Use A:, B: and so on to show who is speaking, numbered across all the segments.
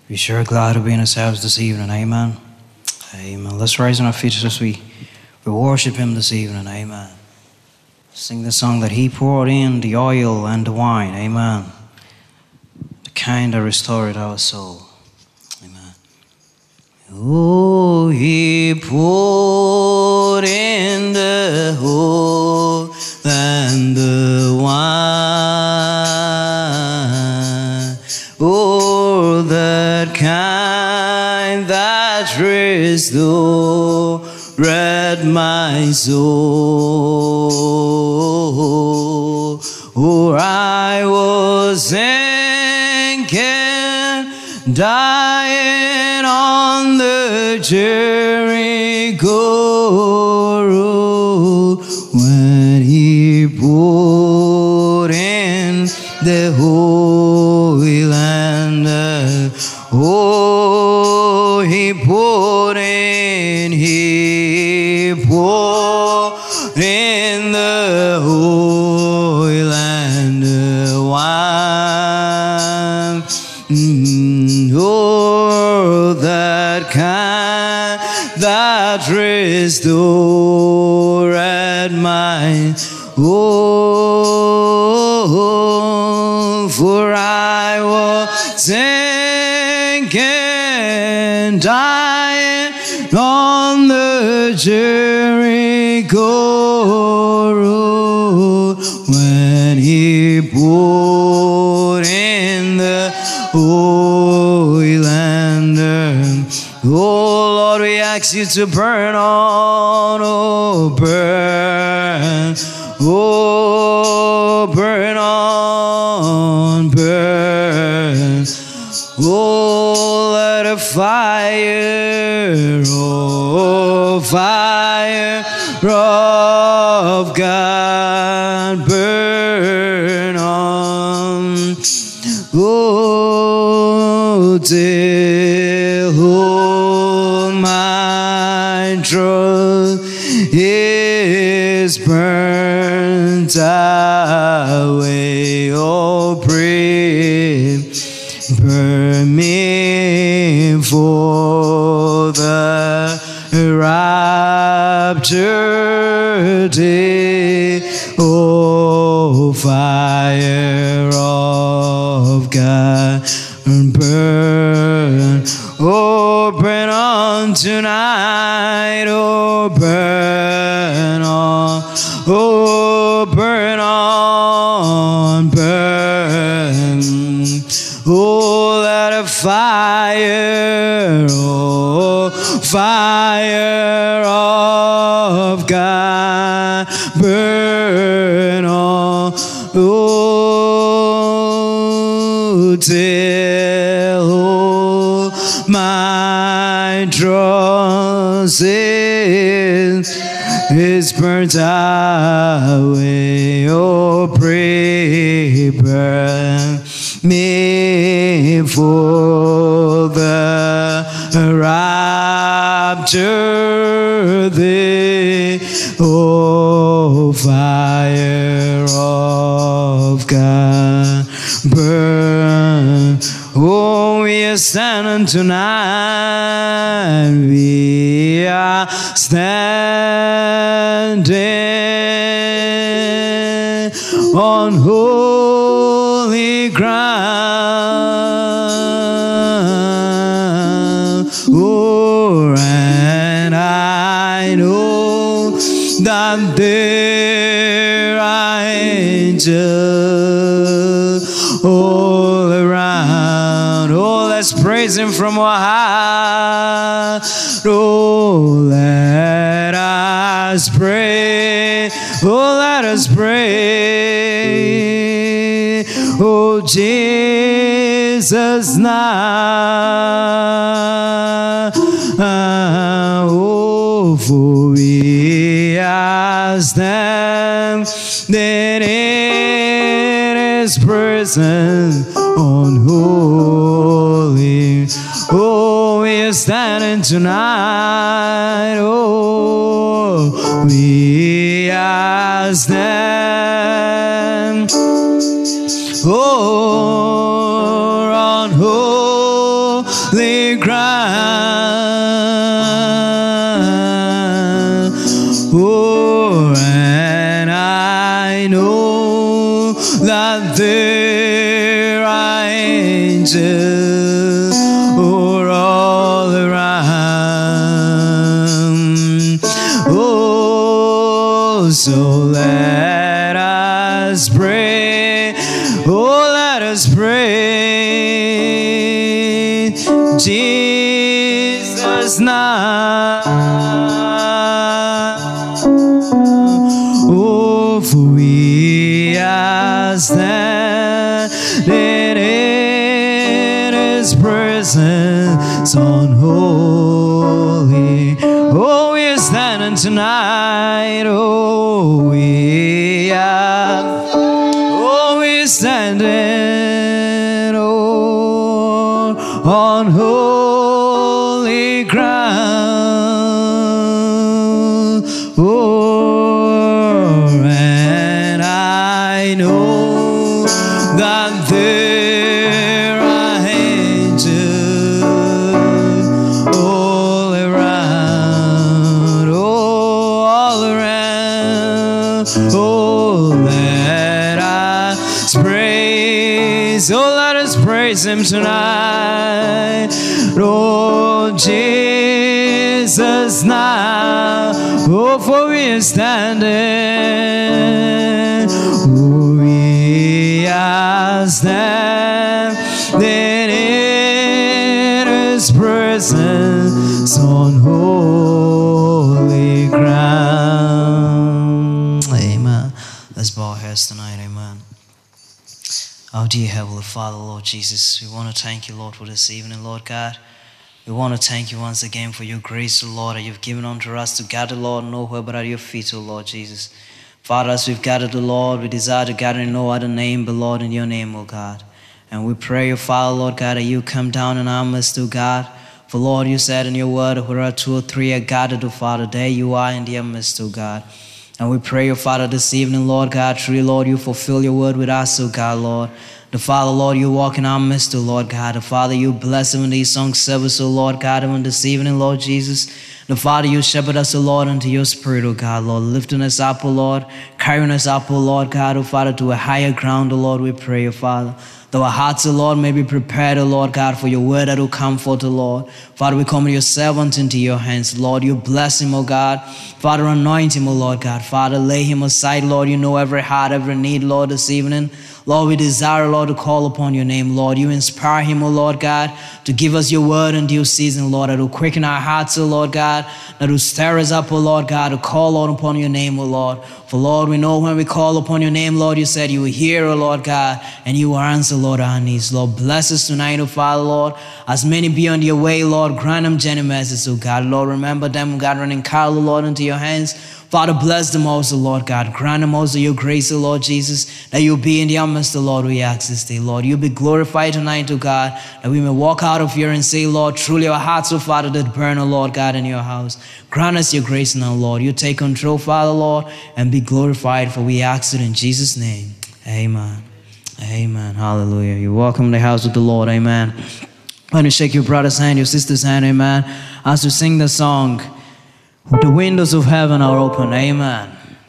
A: We're sure glad to be in ourselves this evening, amen. Amen. Let's rise on our feet as we worship Him this evening, amen. Sing the song that He poured in the oil and the wine, amen. The kind that restored our soul, amen. Oh, He poured in the oil and the wine. Oh, that kind that restored my soul. Oh, I was sinking, dying on the Jericho road, when He poured in the oil and oh, He poured in, He poured in the oil and the wine. Oh, that kind that restored my soul. For I was sinking, dying on the Jericho road, when He poured in the oil and oh, Lord, we ask You to burn on, oh, burn, oh, burn on, burn. Oh, let a fire, oh, fire of God burn on. Oh, till all my trust is burnt away. Oh, pray, burn me for the rapture day. Oh, fire of God burn, oh, burn on tonight, oh, burn on, oh, burn on, burn. Oh, let a fire, oh, fire of God burn on, oh, till all my trust is burnt away. Oh, pray, burn me for the rapture day. Oh, fire of God burn. Oh, we are standing tonight, we are standing on holy ground. Oh, and I know that there are angels all around. Oh, let's praise Him from our heart. Oh, let us pray. Oh, let us pray. Oh, Jesus now. Oh, for we are standing in His presence on holy. Oh, we are standing tonight. Oh, we are standing. Oh, on holy holy ground. Oh, and I know that there are angels all around. Oh, so let us pray. Oh, let us pray. Jesus now. Oh, for we are standing in His presence unholy. Oh, we are standing tonight. Oh, we are. Oh, we are standing on holy ground. Oh, and I know that there are angels all around. Oh, all around. Oh, let us praise. Oh, let us praise Him tonight. Oh, Jesus now. Oh, for we are standing. Oh, we are standing in His presence on holy ground. Amen. Let's bow our heads tonight. Amen. Oh, dear Heavenly Father, Lord Jesus, we want to thank you, Lord, for this evening, Lord God. We want to thank you once again for your grace, O Lord, that you've given unto us to gather, Lord, nowhere but at your feet, O Lord Jesus. Father, as we've gathered, O Lord, we desire to gather in no other name but, Lord, in your name, O God. And we pray, O Father, Lord God, that you come down in our midst, O God. For, Lord, you said in your word, where 2 or 3 are gathered, O Father, there you are in their midst, O God. And we pray, O Father, this evening, Lord God, truly, Lord, you fulfill your word with us, O God, Lord. The Father, Lord, you walk in our midst, O Lord God. The Father, you bless him in these song service, O Lord God, even this evening, Lord Jesus. The Father, you shepherd us, O Lord, into your spirit, O God, Lord, lifting us up, O Lord, carrying us up, O Lord God, O Father, to a higher ground, O Lord, we pray, O Father. That our hearts, O Lord, may be prepared, O Lord God, for your word that will come forth, O Lord. Father, we commit your servant into your hands, Lord. You bless him, O God. Father, anoint him, O Lord God. Father, lay him aside, Lord. You know every heart, every need, Lord, this evening. Lord, we desire, Lord, to call upon your name, Lord. You inspire him, O Lord God, to give us your word in due season, Lord, that will quicken our hearts, O Lord God, that will stir us up, O Lord God, to call, Lord, upon your name, O Lord. For, Lord, we know when we call upon your name, Lord, you said you will hear, O Lord God, and you will answer, Lord, our needs. Lord, bless us tonight, O Father, Lord. As many be on your way, Lord, grant them generous mercies, O God. Lord, remember them, God, running Carl, Lord, into your hands. Father, bless them also, Lord God. Grant them also your grace, O Lord Jesus, that you'll be in their midst, O Lord, we ask this day, Lord. You'll be glorified tonight, O God, that we may walk out of here and say, Lord, truly our hearts, O Father, that burn, O Lord God, in your house. Grant us your grace now, Lord. You take control, Father, Lord, and be glorified, for we ask it in Jesus' name. Amen. Amen. Hallelujah. You're welcome to the house of the Lord. Amen. When you shake your brother's hand, your sister's hand, amen, as we sing the song, the windows of heaven are open, amen.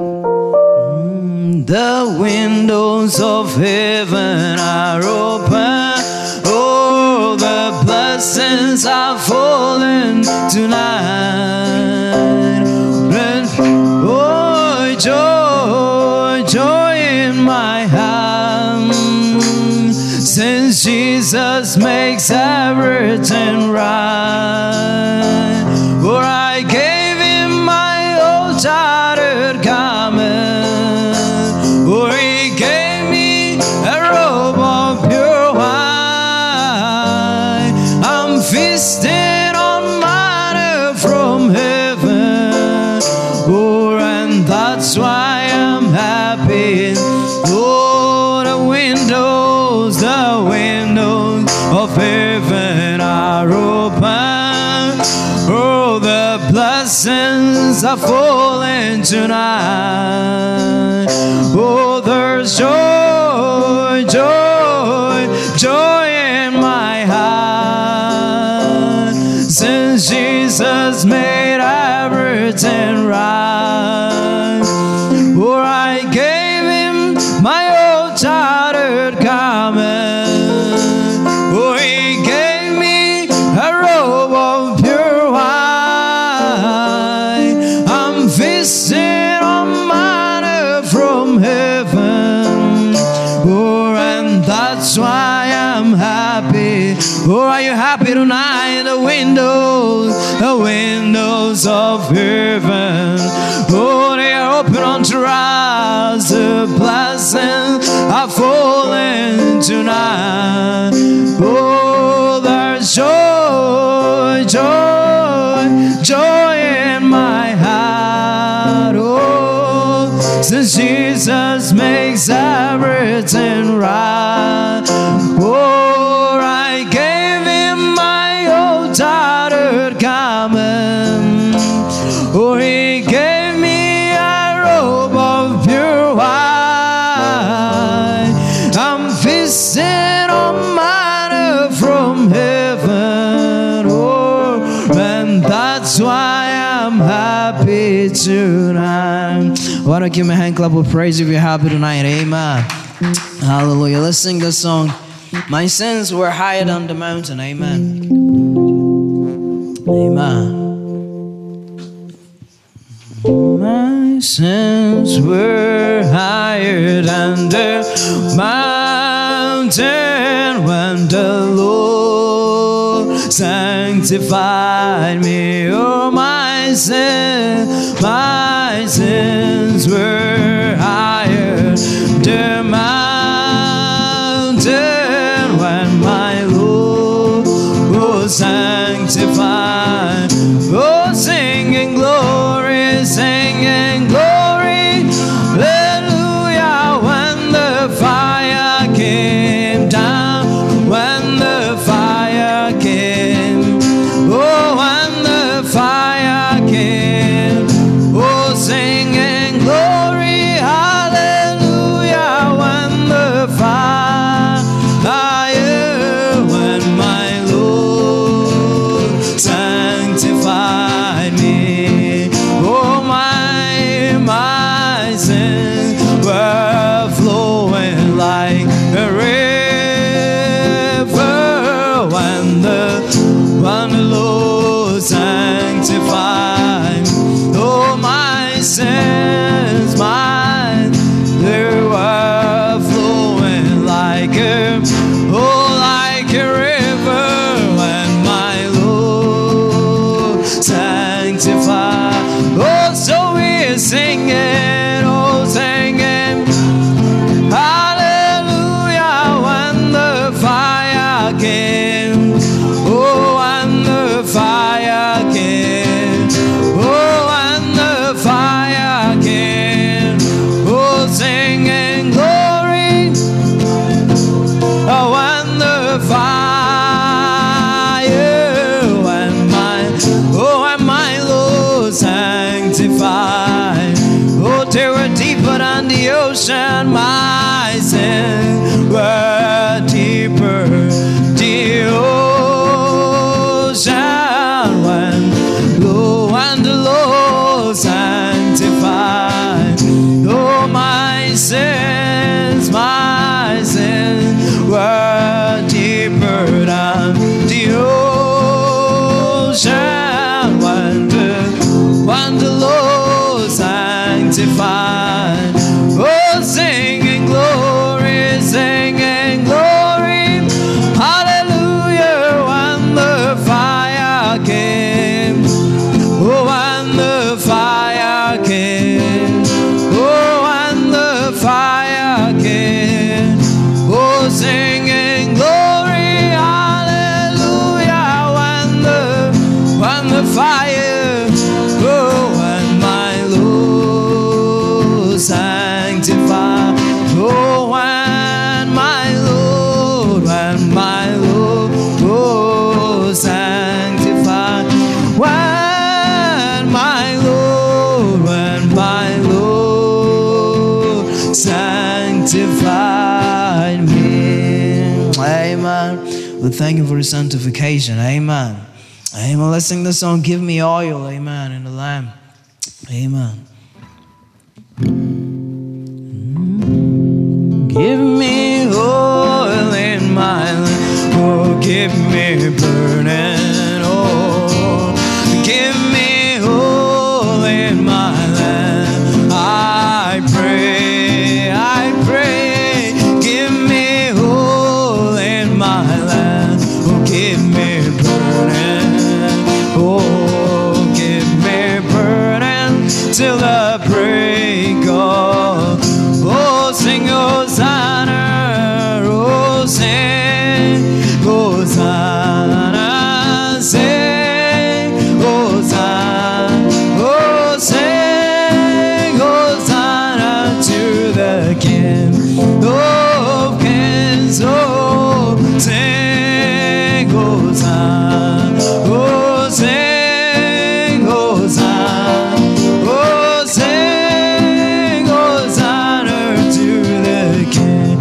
A: The windows of heaven are open. Oh, the blessings are falling tonight. Oh, joy, joy in my heart, since Jesus makes everything right. For I gave him my old tattered garment, for he gave me a robe of pure white. I'm feasting on manna from heaven, oh, and that's why I'm happy. Oh, the windows of heaven are open. Oh, the blessings are falling tonight. Oh, there's joy, joy, joy in my heart. Jesus made everything right. For I gave him my old tattered garment. For he gave me a robe of pure white. I'm feasting on manna from heaven. Oh, and that's why I'm happy. Oh, are you happy tonight? The windows of heaven, oh, they are open unto us. The blessings are falling tonight. Oh, there's joy, joy, joy in my heart. Oh, since Jesus makes everything right. Oh, I gave him my old tattered garment. Oh, he gave me a robe of pure white. I'm feasting on manna from heaven. Oh, and that's why I'm happy tonight. Why don't you give me a hand clap of praise if you're happy tonight? Amen. Hallelujah. Let's sing this song. My sins were higher than the mountain. Amen. Amen. My sins were higher than the mountain when the Lord sanctified me. Oh, my sins were higher than the mountain when my Lord was sanctified. Oh, singing glory, singing glory, hallelujah, when the fire came down, when the fire came, oh, when the fire came, oh, singing glory, hallelujah, when the fire, when my Lord sanctified me. Oh, my sins were flowing like a river when the Lord sanctified. Oh, my sins, they were flowing like a river when my Lord sanctified. Oh, so we're singing, oh, singing, hallelujah, when the fire came. Oh, when the fire came. Oh, when the fire came. Oh, singing glory. Oh, when the fire, when my Lord sanctified. Oh, they were deeper than the ocean. My sins were deeper the ocean when the Lord sanctified. Oh, my sins were deeper than the ocean when the Lord sanctified. Oh, singing glory, hallelujah, when the fire came. Oh, when the fire came. Oh, when the fire came. Oh, singing glory, hallelujah, when the fire, oh, when my Lord sanctified. Oh, when my Lord, oh, sanctified. When my Lord sanctified me. Amen. We thank you for his sanctification. Amen. Amen. Let's sing the song, Give Me Oil, amen, in the Lamb. Amen. Give me oil in my lamp, oh, give me burning oil. Give me oil in my lamp, I pray, give me oil in my lamp, oh, give me burning, oh, give me burning till the break of, oh, sing Hosanna, oh, sing Hosanna, sing Hosanna, oh, sing Hosanna to the King of Kings, oh, sing Hosanna, oh, sing Hosanna, oh, sing Hosanna to the King.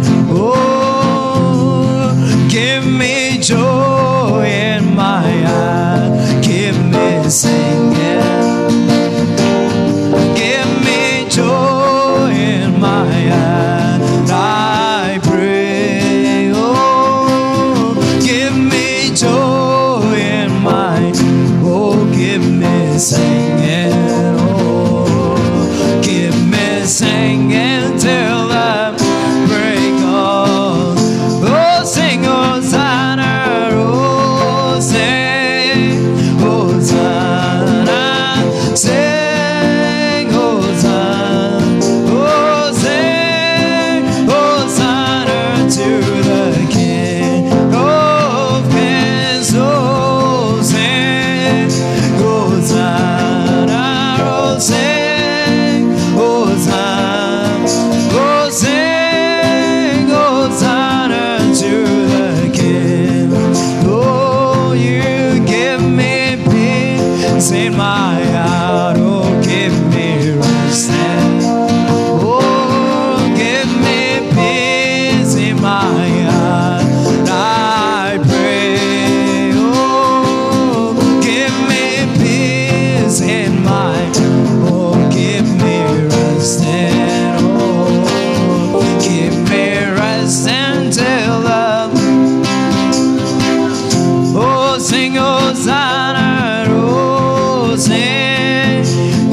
A: Oh, give me joy in my heart, give me singing, give me joy in my heart, I pray. Oh, give me joy in my, oh, give me singing, oh, give me singing till the break of, oh, sing Hosanna, oh, sing Hosanna, sing Hosanna, oh, sing Hosanna to the King of Kings, oh, sing Hosanna, oh, sing Hosanna, oh, sing Hosanna to the King. Oh, you give me peace in my heart, oh, give me rest, oh, give me peace in my heart, I pray. Oh, give me peace in my, oh, give me rest, oh, give me rest until the, oh, sing Hosanna, oh, sing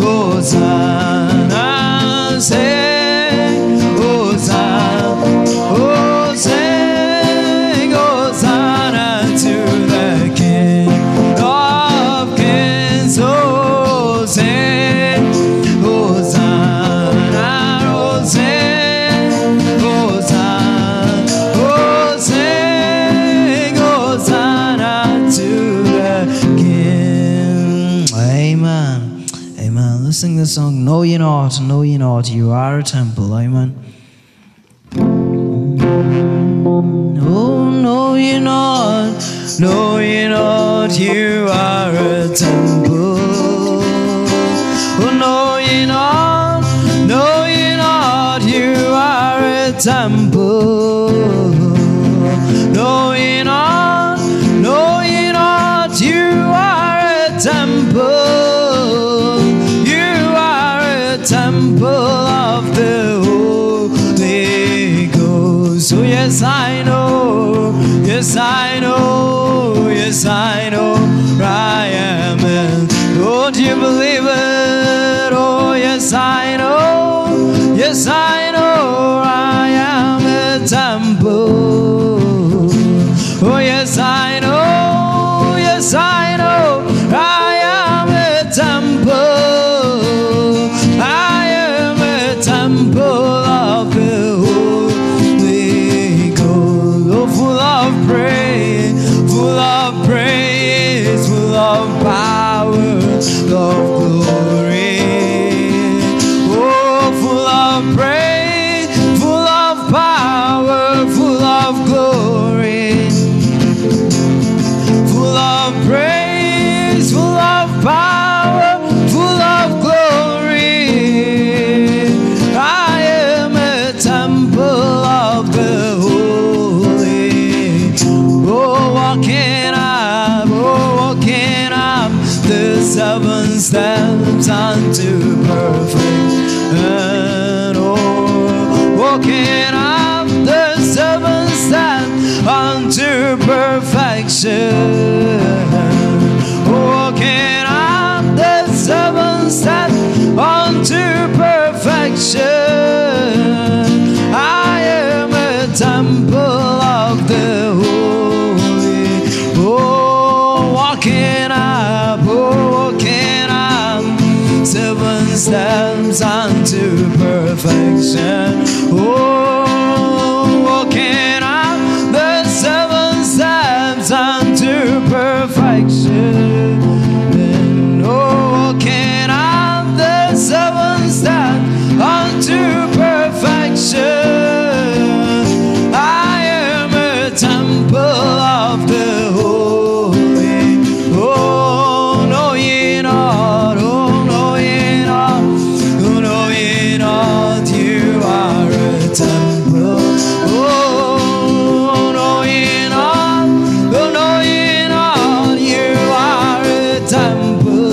A: Hosanna, sing Hosanna, oh, sing Hosanna to the King of Kings, oh, sing Hosanna, oh, sing Hosanna, oh, sing Hosanna to the King. Amen. Amen. Let's sing this song, Know Ye Not, You Are a Temple. Amen. Oh, know ye not, you are a temple. Oh, know ye not, you are a temple. Know ye not, you are a temple. You are a temple of the Holy Ghost. Oh, yes, I know, yes, I know, yes, I know, I am. And don't you believe it? Oh, yes, I know, yes, I know, I am a temple. Oh, yes, I know, yes, I know, I am a temple. I am a temple of the Holy Ghost. Oh, full of praise, full of praise, full of power, of glory. Oh, full of praise, full of power, full of glory. Full of praise, full of power, full of glory. I am a temple of the Holy. Oh, what can I steps unto perfection. Oh, walking up the 7 steps unto perfection. Walking up the 7 steps unto perfection. I am a temple of the holy. Oh, walking up 7 steps unto perfection. Oh, walking up the 7 steps unto perfection. And oh, walking up the 7 steps unto perfection. I am a temple of the holy. Oh, know ye not, oh, know ye not, oh, know ye not, you are a temple. Oh, know ye not, oh, know ye not, you are a temple.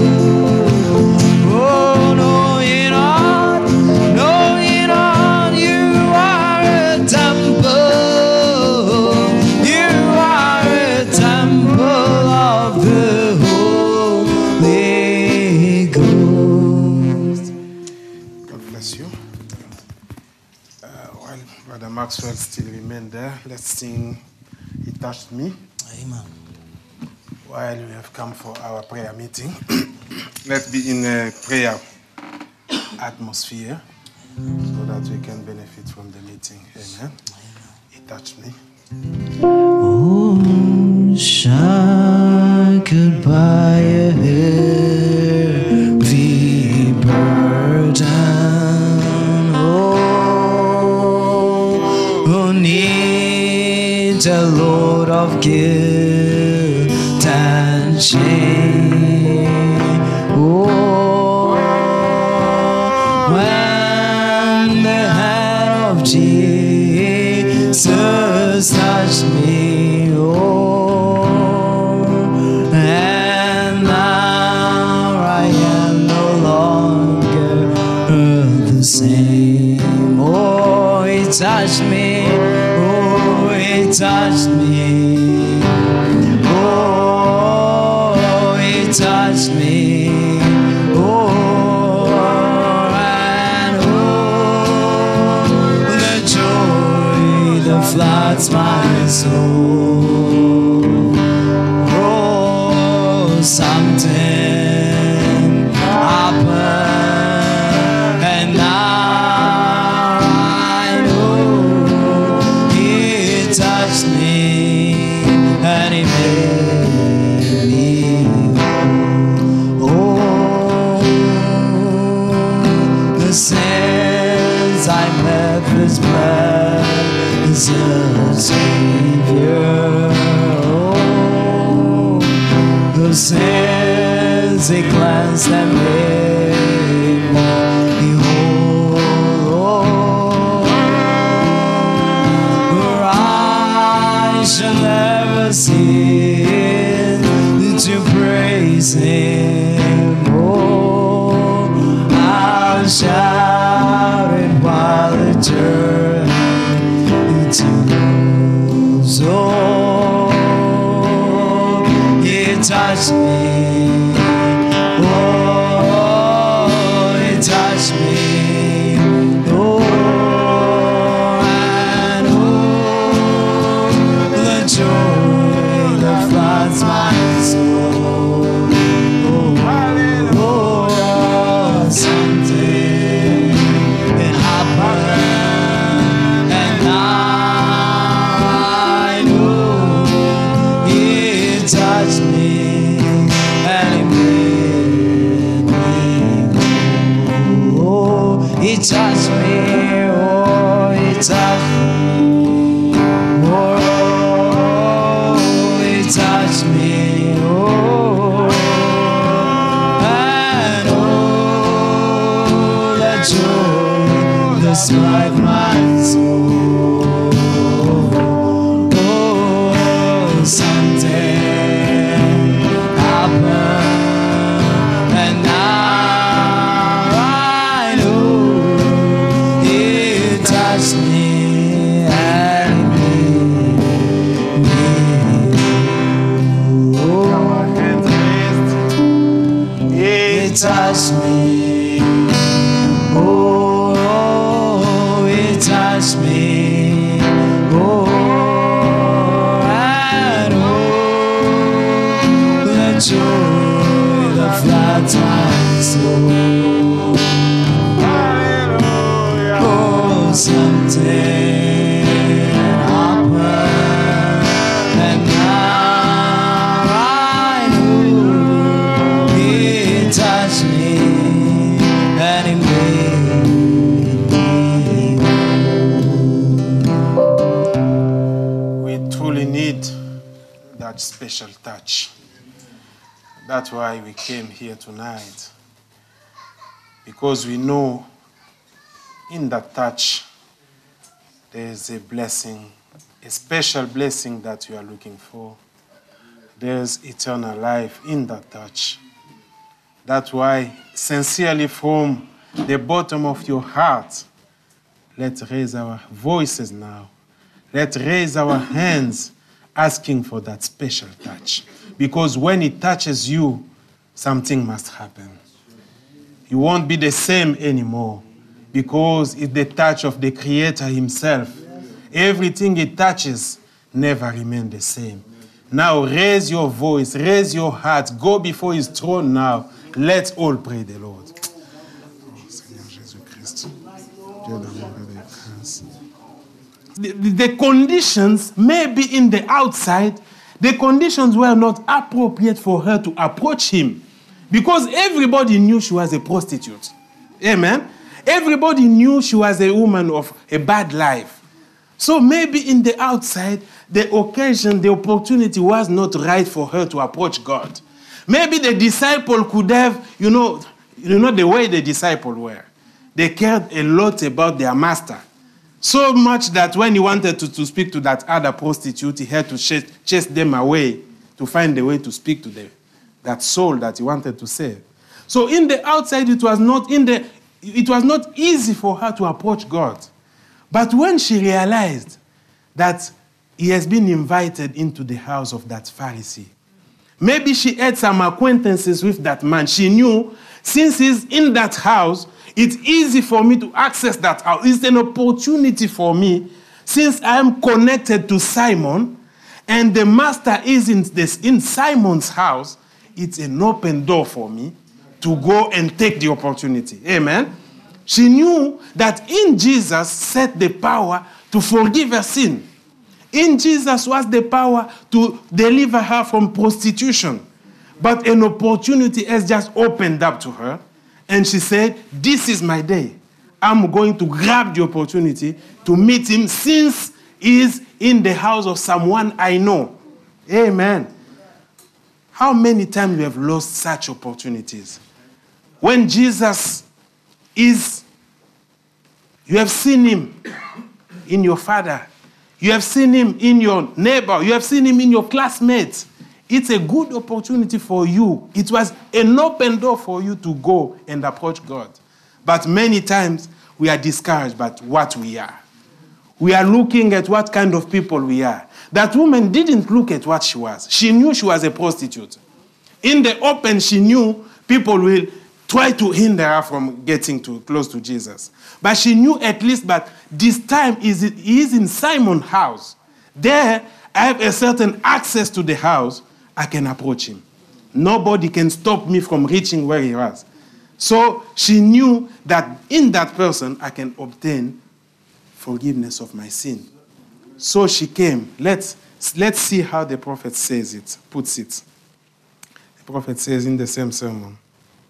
A: Oh, know ye not, know ye not, you are a temple. You are a temple of the Holy Ghost.
B: God bless you. While Brother Maxwell still remains there, let's sing He Touched Me.
A: Amen.
B: While we have come for our prayer meeting, let's be in a prayer atmosphere so that we can benefit from the meeting. Amen. He touched me.
A: Oh, shackled by a heavy burden. Oh, need a load of guilt and shame. Oh, when the hand of Jesus touched me, oh, and now I am no longer the same. Oh, He touched me, oh, He touched me, oh, He touched me, oh, and oh, the joy that floods my soul. Oh, something happened, and now I know He touched me and He made me whole. Oh, the sins I met His present Savior. Oh, the sins He cleansed and made me whole. For I shall never cease to praise Him. Oh, I'll shout it while it turns to goes. Oh, He touched me. Oh, He touched me. Oh, and oh, the joy that floods my soul. Oh, something it happened, and now I know He touched me and He made me whole. Oh, He touched me. Oh, He touched me. Oh, He touched me. Oh, and oh, that joy that supplied my soul. Oh, something happened, and now touched me. Oh, it touched me. Oh, and oh, the joy that floods my soul. Oh, something happened, and now I know it touched me, and it made me.
B: We truly need that special touch. That's why we came here tonight. Because we know in that touch there is a blessing, a special blessing that you are looking for. There's eternal life in that touch. That's why, sincerely from the bottom of your heart, let's raise our voices now. Let's raise our hands asking for that special touch. Because when it touches you, something must happen. You won't be the same anymore because it's the touch of the Creator himself. Everything it touches never remains the same. Now raise your voice, raise your heart, go before his throne now. Let's all pray the Lord. Oh, Seigneur Jésus-Christ, Dieu d'amour et de grâce. The conditions may be in the outside. The conditions were not appropriate for her to approach him because everybody knew she was a prostitute. Amen? Everybody knew she was a woman of a bad life. So maybe in the outside, the occasion, the opportunity was not right for her to approach God. Maybe the disciple could have, you know the way the disciples were. They cared a lot about their master. So much that when he wanted to speak to that other prostitute, he had to chase them away to find a way to speak to them, that soul that he wanted to save. So in the outside, it was not easy for her to approach God. But when she realized that he has been invited into the house of that Pharisee, maybe she had some acquaintances with that man. She knew, since he's in that house, it's easy for me to access that house. It's an opportunity for me, since I am connected to Simon, and the master is in Simon's house. It's an open door for me to go and take the opportunity. Amen? She knew that in Jesus sat the power to forgive her sin. In Jesus was the power to deliver her from prostitution. But an opportunity has just opened up to her. And she said, this is my day. I'm going to grab the opportunity to meet him since he is in the house of someone I know. Amen. How many times you have lost such opportunities? When Jesus is, you have seen him in your father. You have seen him in your neighbor. You have seen him in your classmates. It's a good opportunity for you. It was an open door for you to go and approach God. But many times we are discouraged by what we are. We are looking at what kind of people we are. That woman didn't look at what she was. She knew she was a prostitute. In the open, she knew people will try to hinder her from getting close to Jesus. But she knew at least that this time he is in Simon's house. There, I have a certain access to the house. I can approach him. Nobody can stop me from reaching where he was. So she knew that in that person, I can obtain forgiveness of my sin. So she came. Let's see how the prophet puts it. The prophet says in the same sermon.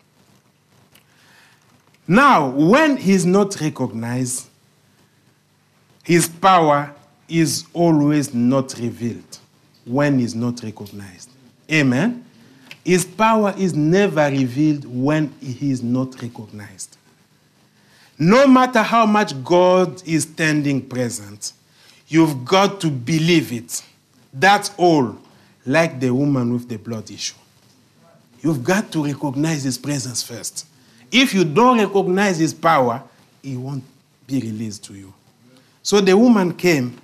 B: Now, when he is not recognized, his power is always not revealed when he is not recognized. Amen? His power is never revealed when he is not recognized. No matter how much God is standing present, you've got to believe it. That's all, like the woman with the blood issue. You've got to recognize his presence first. If you don't recognize his power, he won't be released to you. So the woman came.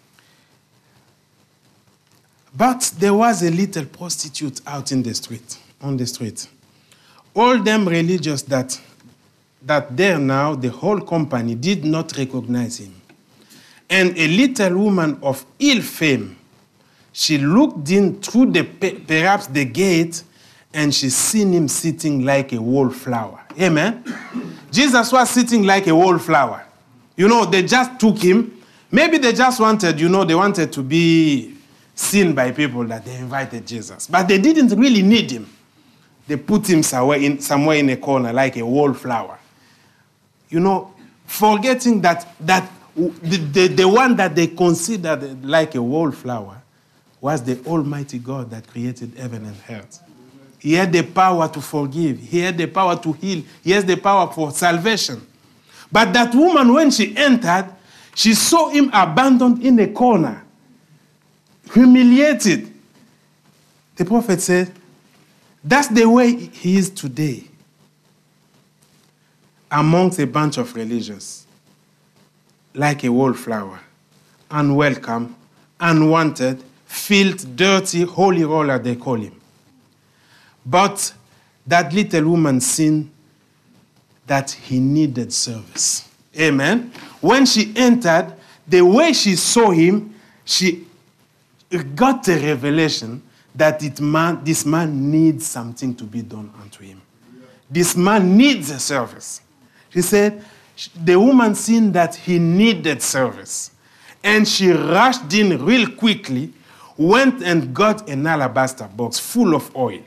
B: But there was a little prostitute out in the street. on the street. All them religious that there now, the whole company did not recognize him. And a little woman of ill fame, she looked in through perhaps the gate, and she seen him sitting like a wallflower. Amen? Jesus was sitting like a wallflower. You know, they just took him. Maybe they just wanted, they wanted to be seen by people that they invited Jesus. But they didn't really need him. They put him somewhere in a corner like a wallflower. Forgetting that the one that they considered like a wallflower was the Almighty God that created heaven and earth. He had the power to forgive. He had the power to heal. He has the power for salvation. But that woman, when she entered, she saw him abandoned in a corner, humiliated. The prophet said, that's the way he is today amongst a bunch of religious, like a wallflower, unwelcome, unwanted, filth, dirty, holy roller, they call him. But that little woman seen that he needed service. Amen. When she entered, the way she saw him, she got a revelation that this man needs something to be done unto him. This man needs a service. She said, the woman seen that he needed service. And she rushed in real quickly, went and got an alabaster box full of oil.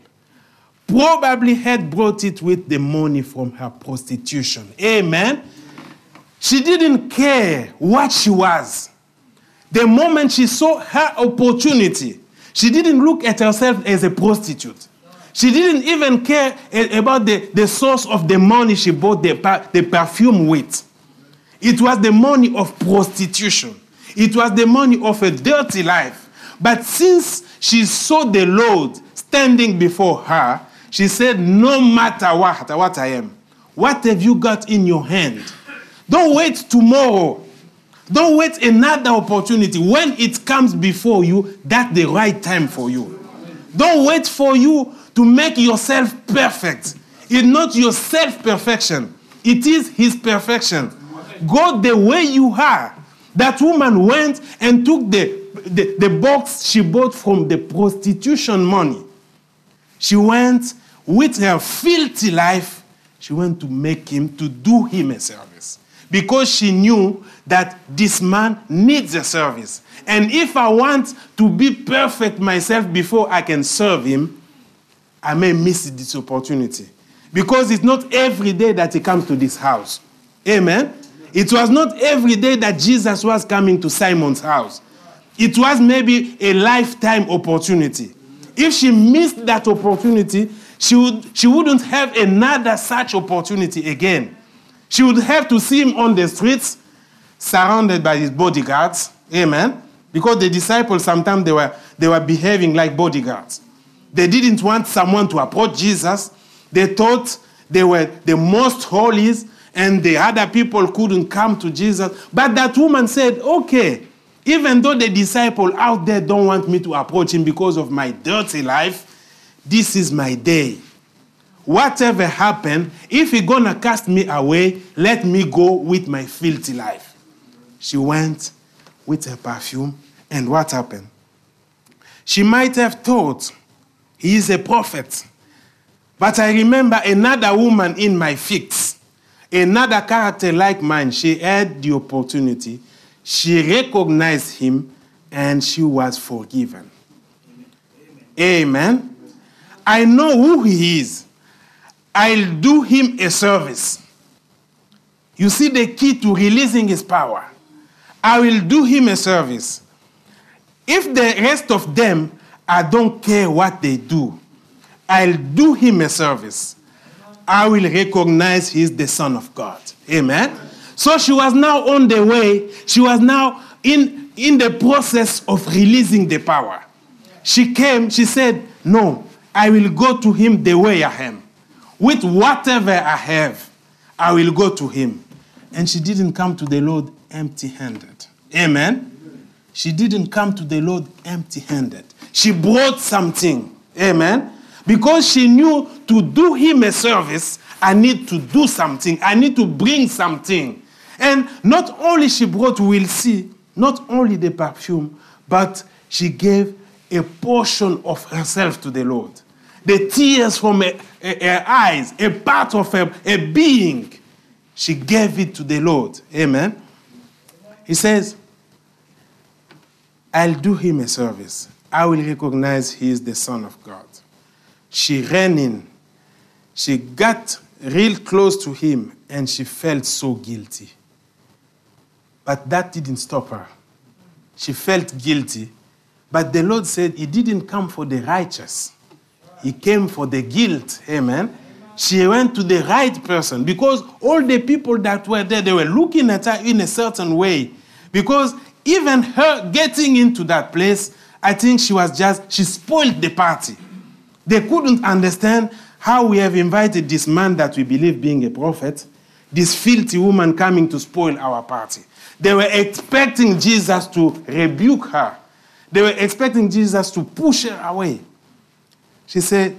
B: Probably had brought it with the money from her prostitution. Amen. She didn't care what she was. The moment she saw her opportunity, she didn't look at herself as a prostitute. She didn't even care about the source of the money she bought the perfume with. It was the money of prostitution. It was the money of a dirty life. But since she saw the Lord standing before her, she said, no matter what I am, what have you got in your hand? Don't wait tomorrow. Don't wait another opportunity. When it comes before you, that's the right time for you. Don't wait for you to make yourself perfect. It's not your self-perfection. It is his perfection. Go the way you are. That woman went and took the box she bought from the prostitution money. She went with her filthy life, she went to do him a service. Because she knew that this man needs a service. And if I want to be perfect myself before I can serve him, I may miss this opportunity. Because it's not every day that he comes to this house. Amen? It was not every day that Jesus was coming to Simon's house. It was maybe a lifetime opportunity. If she missed that opportunity, she wouldn't have another such opportunity again. She would have to see him on the streets, surrounded by his bodyguards. Amen? Because the disciples, sometimes they were behaving like bodyguards. They didn't want someone to approach Jesus. They thought they were the most holy, and the other people couldn't come to Jesus. But that woman said, okay, even though the disciple out there don't want me to approach him because of my dirty life, this is my day. Whatever happened, if he's going to cast me away, let me go with my filthy life. She went with her perfume, and what happened? She might have thought he is a prophet. But I remember another woman in my fix, another character like mine. She had the opportunity. She recognized him, and she was forgiven. Amen. I know who he is. I'll do him a service. You see the key to releasing his power. I will do him a service. If the rest of them, I don't care what they do, I'll do him a service. I will recognize he's the Son of God. Amen? So she was now on the way. She was now in the process of releasing the power. She came, she said, no, I will go to him the way I am. With whatever I have, I will go to him. And she didn't come to the Lord empty-handed. Amen? She didn't come to the Lord empty-handed. She brought something. Amen? Because she knew to do him a service, I need to do something. I need to bring something. And not only she brought, we'll see, not only the perfume, but she gave a portion of herself to the Lord. The tears from her eyes, a part of her being, she gave it to the Lord. Amen. He says, I'll do him a service. I will recognize he is the Son of God. She ran in. She got real close to him, and she felt so guilty. But that didn't stop her. She felt guilty. But the Lord said he didn't come for the righteous. He came for the guilt. Amen. She went to the right person, because all the people that were there, they were looking at her in a certain way. Because even her getting into that place, I think she spoiled the party. They couldn't understand how we have invited this man that we believe being a prophet, this filthy woman coming to spoil our party. They were expecting Jesus to rebuke her. They were expecting Jesus to push her away. She said,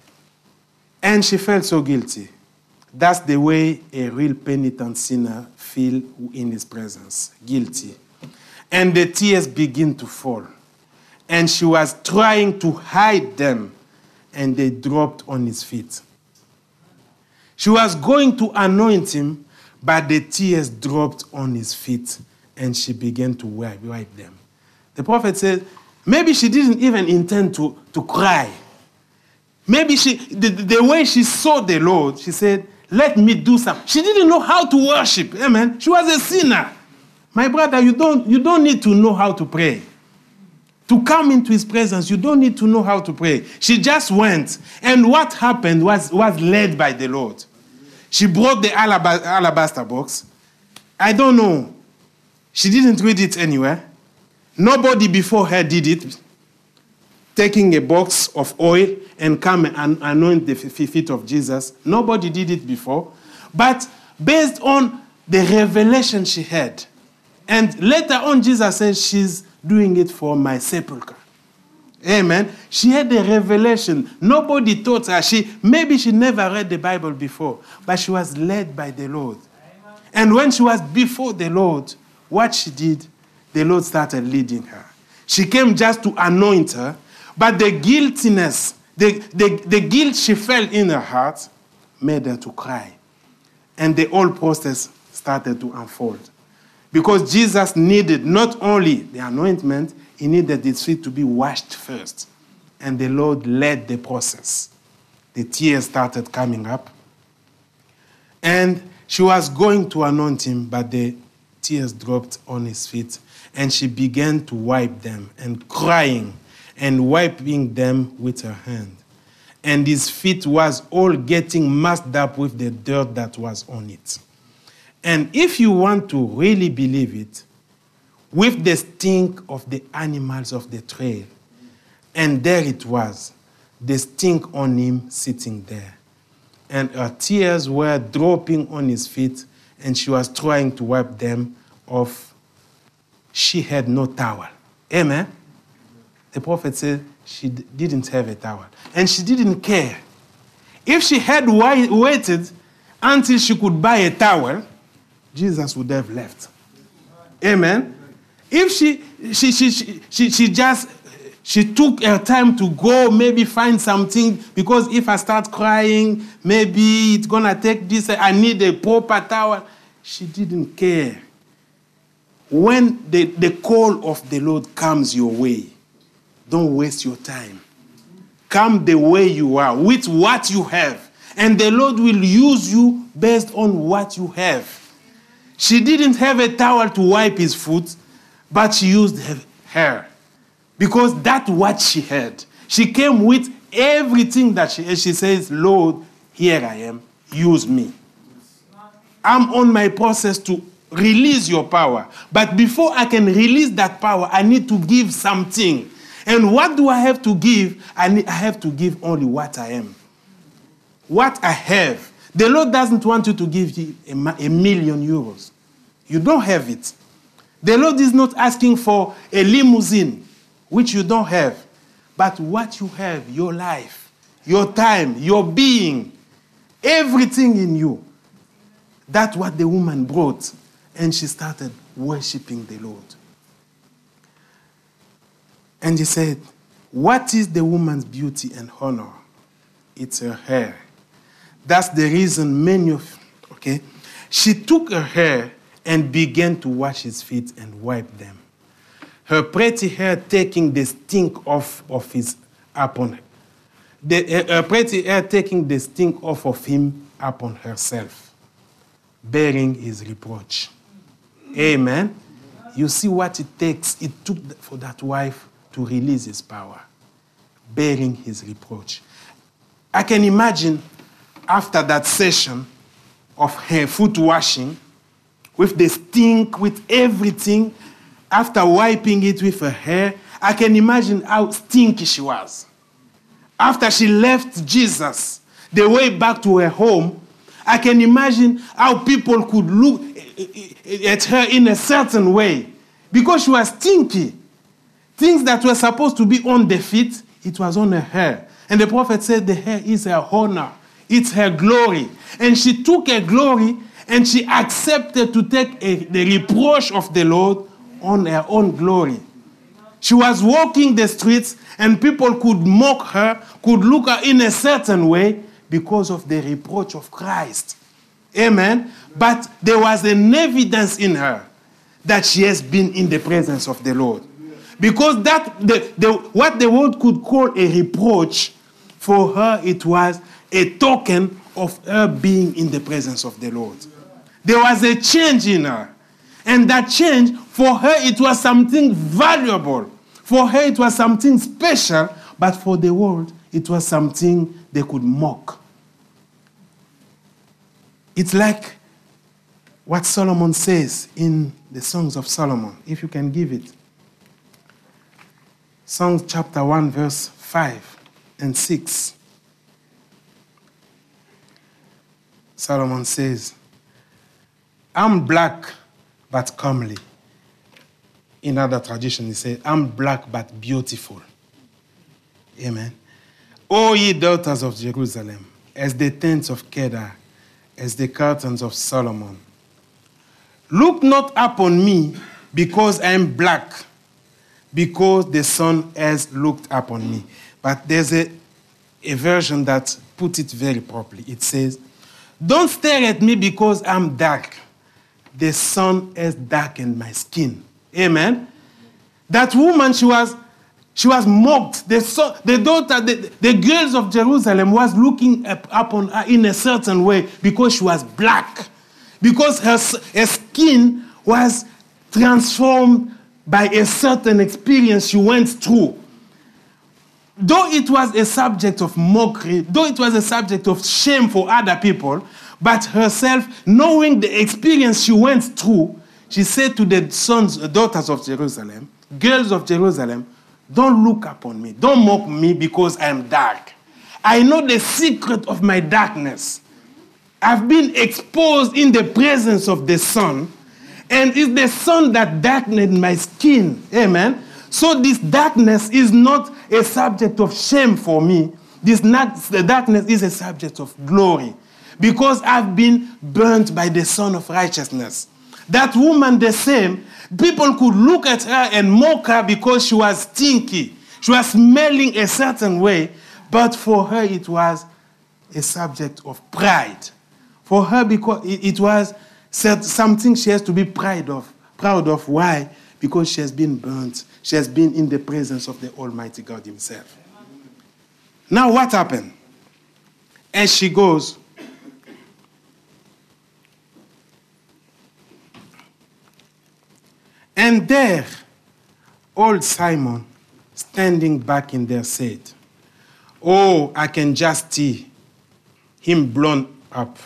B: and she felt so guilty. That's the way a real penitent sinner feels in his presence, guilty. And the tears begin to fall. And she was trying to hide them, and they dropped on his feet. She was going to anoint him, but the tears dropped on his feet, and she began to wipe them. The prophet said, maybe she didn't even intend to cry. Maybe the way she saw the Lord, she said, let me do something. She didn't know how to worship. Amen. She was a sinner. My brother, you don't need to know how to pray. To come into his presence, you don't need to know how to pray. She just went. And what happened was led by the Lord. She brought the alabaster box. I don't know. She didn't read it anywhere. Nobody before her did it. Taking a box of oil and come and anoint the feet of Jesus. Nobody did it before. But based on the revelation she had. And later on, Jesus says, she's doing it for my sepulchre. Amen. She had a revelation. Nobody taught her. Maybe she never read the Bible before, but she was led by the Lord. Amen. And when she was before the Lord, what she did, the Lord started leading her. She came just to anoint her, but the guiltiness, the guilt she felt in her heart made her to cry. And the whole process started to unfold. Because Jesus needed not only the anointment, he needed his feet to be washed first. And the Lord led the process. The tears started coming up. And she was going to anoint him, but the tears dropped on his feet. And she began to wipe them and crying and wiping them with her hand. And his feet was all getting messed up with the dirt that was on it. And if you want to really believe it, with the stink of the animals of the trail, and there it was, the stink on him sitting there. And her tears were dropping on his feet, and she was trying to wipe them off. She had no towel. Amen? The prophet said she didn't have a towel. And she didn't care. If she had waited until she could buy a towel, Jesus would have left. Amen. If she took her time to go, maybe find something, because if I start crying, maybe it's gonna take this, I need a proper towel. She didn't care. When the call of the Lord comes your way, don't waste your time. Come the way you are, with what you have. And the Lord will use you based on what you have. She didn't have a towel to wipe his foot, but she used her hair. Because that's what she had. She came with everything that she had. She says, Lord, here I am. Use me. I'm on my process to release your power. But before I can release that power, I need to give something. And what do I have to give? I have to give only what I am. What I have. The Lord doesn't want you to give you a million euros. You don't have it. The Lord is not asking for a limousine, which you don't have. But what you have, your life, your time, your being, everything in you. That's what the woman brought. And she started worshiping the Lord. And he said, what is the woman's beauty and honor? It's her hair. That's the reason she took her hair and began to wash his feet and wipe them. Her pretty hair taking the stink off of his upon her. Her pretty hair taking the stink off of him upon herself, bearing his reproach. Amen. You see what it takes. It took for that wife to release his power, bearing his reproach. I can imagine after that session of her foot washing, with the stink, with everything, after wiping it with her hair, I can imagine how stinky she was. After she left Jesus, the way back to her home, I can imagine how people could look at her in a certain way. Because she was stinky. Things that were supposed to be on the feet, it was on her hair. And the prophet said the hair is her honor. It's her glory. And she took her glory and she accepted to take the reproach of the Lord on her own glory. She was walking the streets and people could mock her, could look at her in a certain way because of the reproach of Christ. Amen. But there was an evidence in her that she has been in the presence of the Lord. Because what the world could call a reproach, for her it was a token of her being in the presence of the Lord. There was a change in her. And that change, for her it was something valuable. For her it was something special. But for the world, it was something they could mock. It's like what Solomon says in the Songs of Solomon, if you can give it. Songs chapter 1, verse 5 and 6. Solomon says, I'm black but comely. In other tradition, he says, I'm black but beautiful. Amen. O ye daughters of Jerusalem, as the tents of Kedar, as the curtains of Solomon. Look not upon me because I am black, because the sun has looked upon me. But there's a version that puts it very properly. It says, don't stare at me because I'm dark. The sun has darkened my skin. Amen. That woman, she was mocked. The girls of Jerusalem was looking upon her in a certain way because she was black. Because her skin was transformed by a certain experience she went through. Though it was a subject of mockery, though it was a subject of shame for other people, but herself, knowing the experience she went through, she said to the daughters of Jerusalem, girls of Jerusalem, don't look upon me. Don't mock me because I am dark. I know the secret of my darkness. I've been exposed in the presence of the sun, and it's the sun that darkened my skin. Amen. So this darkness is not a subject of shame for me. The darkness is a subject of glory, because I've been burnt by the Son of Righteousness. That woman, the same, people could look at her and mock her because she was stinky. She was smelling a certain way, but for her it was a subject of pride. For her, because it was something she has to be proud of. Why? Because she has been burnt. She has been in the presence of the Almighty God himself. Now what happened? As she goes, and there, old Simon, standing back in there, said, oh, I can just see him blown up.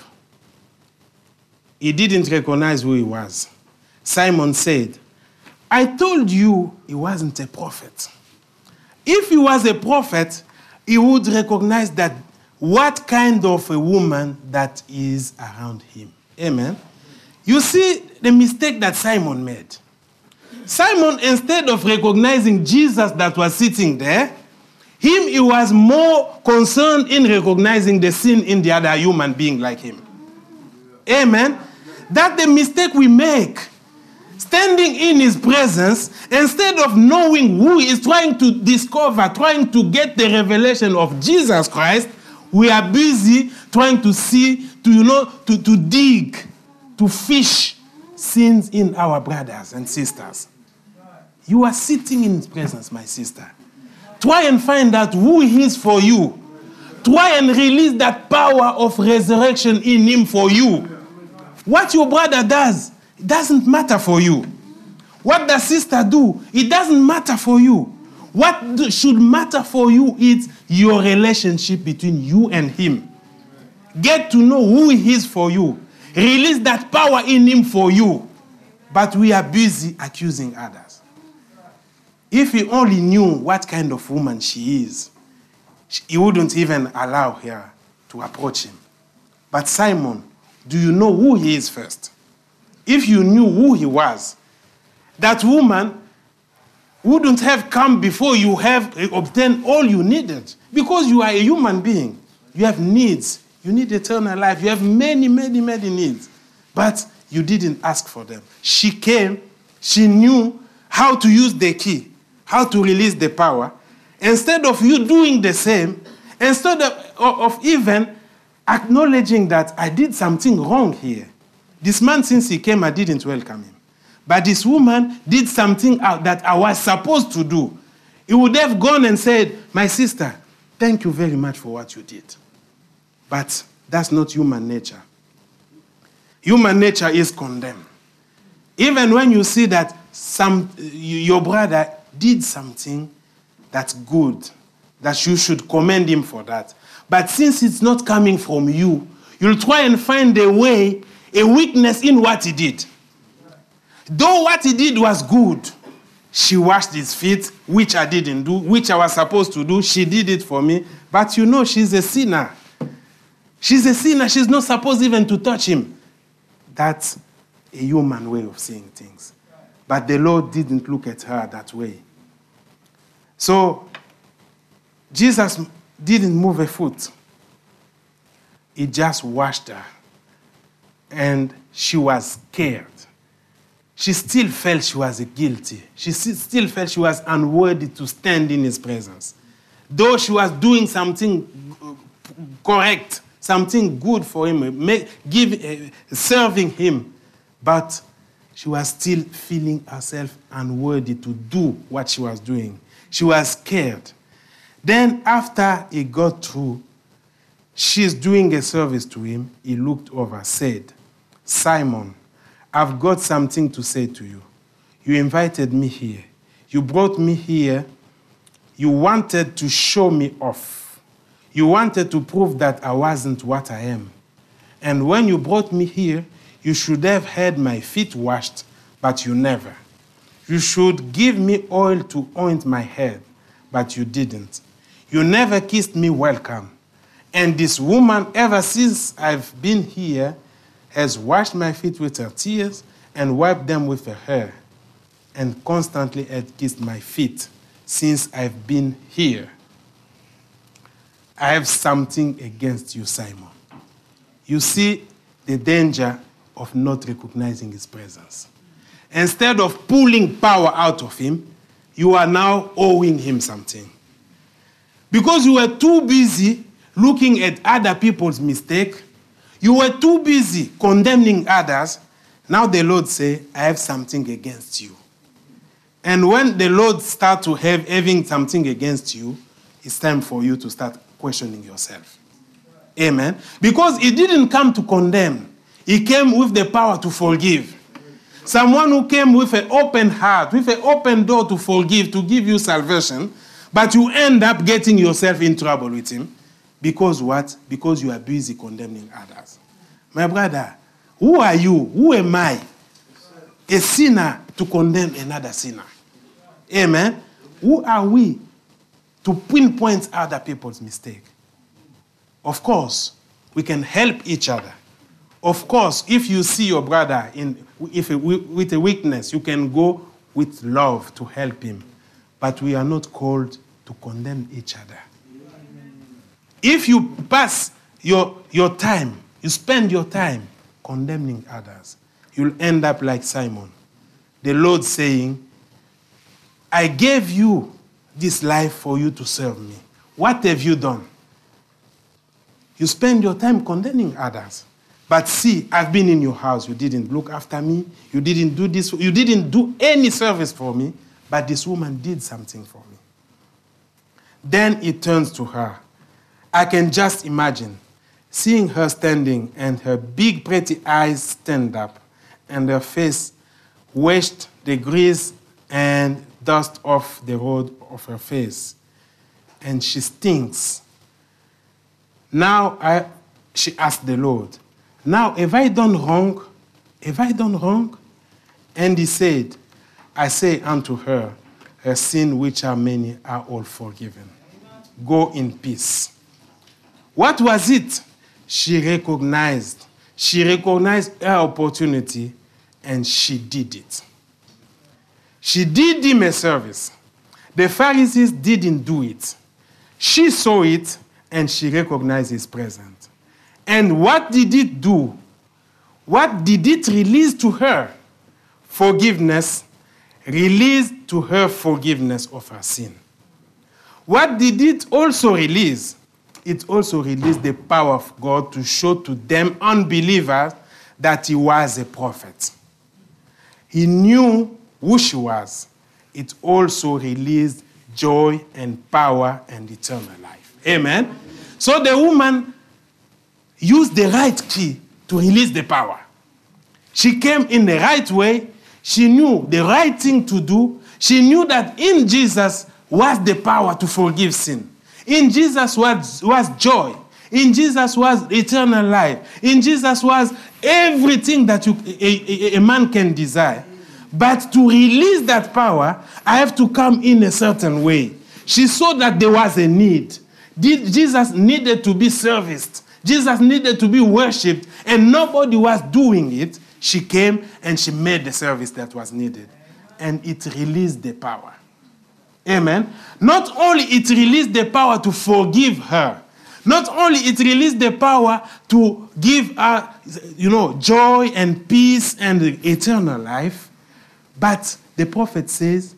B: He didn't recognize who he was. Simon said, I told you he wasn't a prophet. If he was a prophet, he would recognize that what kind of a woman that is around him. Amen. You see the mistake that Simon made. Simon, instead of recognizing Jesus that was sitting there, He was more concerned in recognizing the sin in the other human being like him. Amen. That's the mistake we make. Standing in his presence, instead of knowing who he is, trying to discover, trying to get the revelation of Jesus Christ, we are busy trying to see, to dig, to fish sins in our brothers and sisters. You are sitting in his presence, my sister. Try and find out who he is for you. Try and release that power of resurrection in him for you. What your brother does, it doesn't matter for you. What the sister do, it doesn't matter for you. What should matter for you is your relationship between you and him. Get to know who he is for you. Release that power in him for you. But we are busy accusing others. If he only knew what kind of woman she is, he wouldn't even allow her to approach him. But Simon, do you know who he is first? If you knew who he was, that woman wouldn't have come before you have obtained all you needed. Because you are a human being. You have needs. You need eternal life. You have many, many, many needs. But you didn't ask for them. She came. She knew how to use the key, how to release the power. Instead of you doing the same, instead of even acknowledging that I did something wrong here. This man, since he came, I didn't welcome him. But this woman did something that I was supposed to do. He would have gone and said, my sister, thank you very much for what you did. But that's not human nature. Human nature is condemned. Even when you see that your brother did something that's good, that you should commend him for that. But since it's not coming from you, you'll try and find a way, a weakness in what he did. Though what he did was good, she washed his feet, which I didn't do, which I was supposed to do. She did it for me. But you know, she's a sinner. She's a sinner. She's not supposed even to touch him. That's a human way of seeing things. But the Lord didn't look at her that way. So, Jesus didn't move a foot. He just washed her. And she was scared. She still felt she was guilty. She still felt she was unworthy to stand in his presence. Though she was doing something correct, something good for him, serving him, but she was still feeling herself unworthy to do what she was doing. She was scared. Then after he got through, she's doing a service to him. He looked over, said, Simon, I've got something to say to you. You invited me here. You brought me here. You wanted to show me off. You wanted to prove that I wasn't what I am. And when you brought me here, you should have had my feet washed, but you never. You should give me oil to oint my head, but you didn't. You never kissed me welcome. And this woman, ever since I've been here, has washed my feet with her tears and wiped them with her hair, and constantly had kissed my feet since I've been here. I have something against you, Simon. You see the danger of not recognizing his presence. Instead of pulling power out of him, you are now owing him something. Because you were too busy looking at other people's mistake, you were too busy condemning others. Now the Lord say, I have something against you. And when the Lord starts to having something against you, it's time for you to start questioning yourself. Amen. Because he didn't come to condemn. He came with the power to forgive. Someone who came with an open heart, with an open door to forgive, to give you salvation, but you end up getting yourself in trouble with him. Because what? Because you are busy condemning others. My brother, who are you? Who am I? A sinner to condemn another sinner. Amen? Who are we to pinpoint other people's mistake? Of course, we can help each other. Of course, if you see your brother with a weakness, you can go with love to help him. But we are not called to condemn each other. If you pass your time, you spend your time condemning others, you'll end up like Simon. The Lord saying, I gave you this life for you to serve me. What have you done? You spend your time condemning others. But see, I've been in your house. You didn't look after me. You didn't do this. You didn't do any service for me. But this woman did something for me. Then he turns to her. I can just imagine seeing her standing and her big pretty eyes stand up and her face washed the grease and dust off the road of her face. And she stinks. Now she asked the Lord, now have I done wrong? Have I done wrong? And he said, I say unto her, her sins which are many are all forgiven. Go in peace. What was it? She recognized her opportunity and she did it. She did him a service. The Pharisees didn't do it. She saw it and she recognized his presence. And what did it do? What did it release to her? Forgiveness. Released to her forgiveness of her sin. What did it also release? It also released the power of God to show to them unbelievers that he was a prophet. He knew who she was. It also released joy and power and eternal life. Amen? So the woman used the right key to release the power. She came in the right way. She knew the right thing to do. She knew that in Jesus was the power to forgive sin. In Jesus was joy. In Jesus was eternal life. In Jesus was everything that a man can desire. But to release that power, I have to come in a certain way. She saw that there was a need. Jesus needed to be serviced. Jesus needed to be worshipped, and nobody was doing it. She came and she made the service that was needed. And it released the power. Amen. Not only it released the power to forgive her, not only it released the power to give her, joy and peace and eternal life, but the prophet says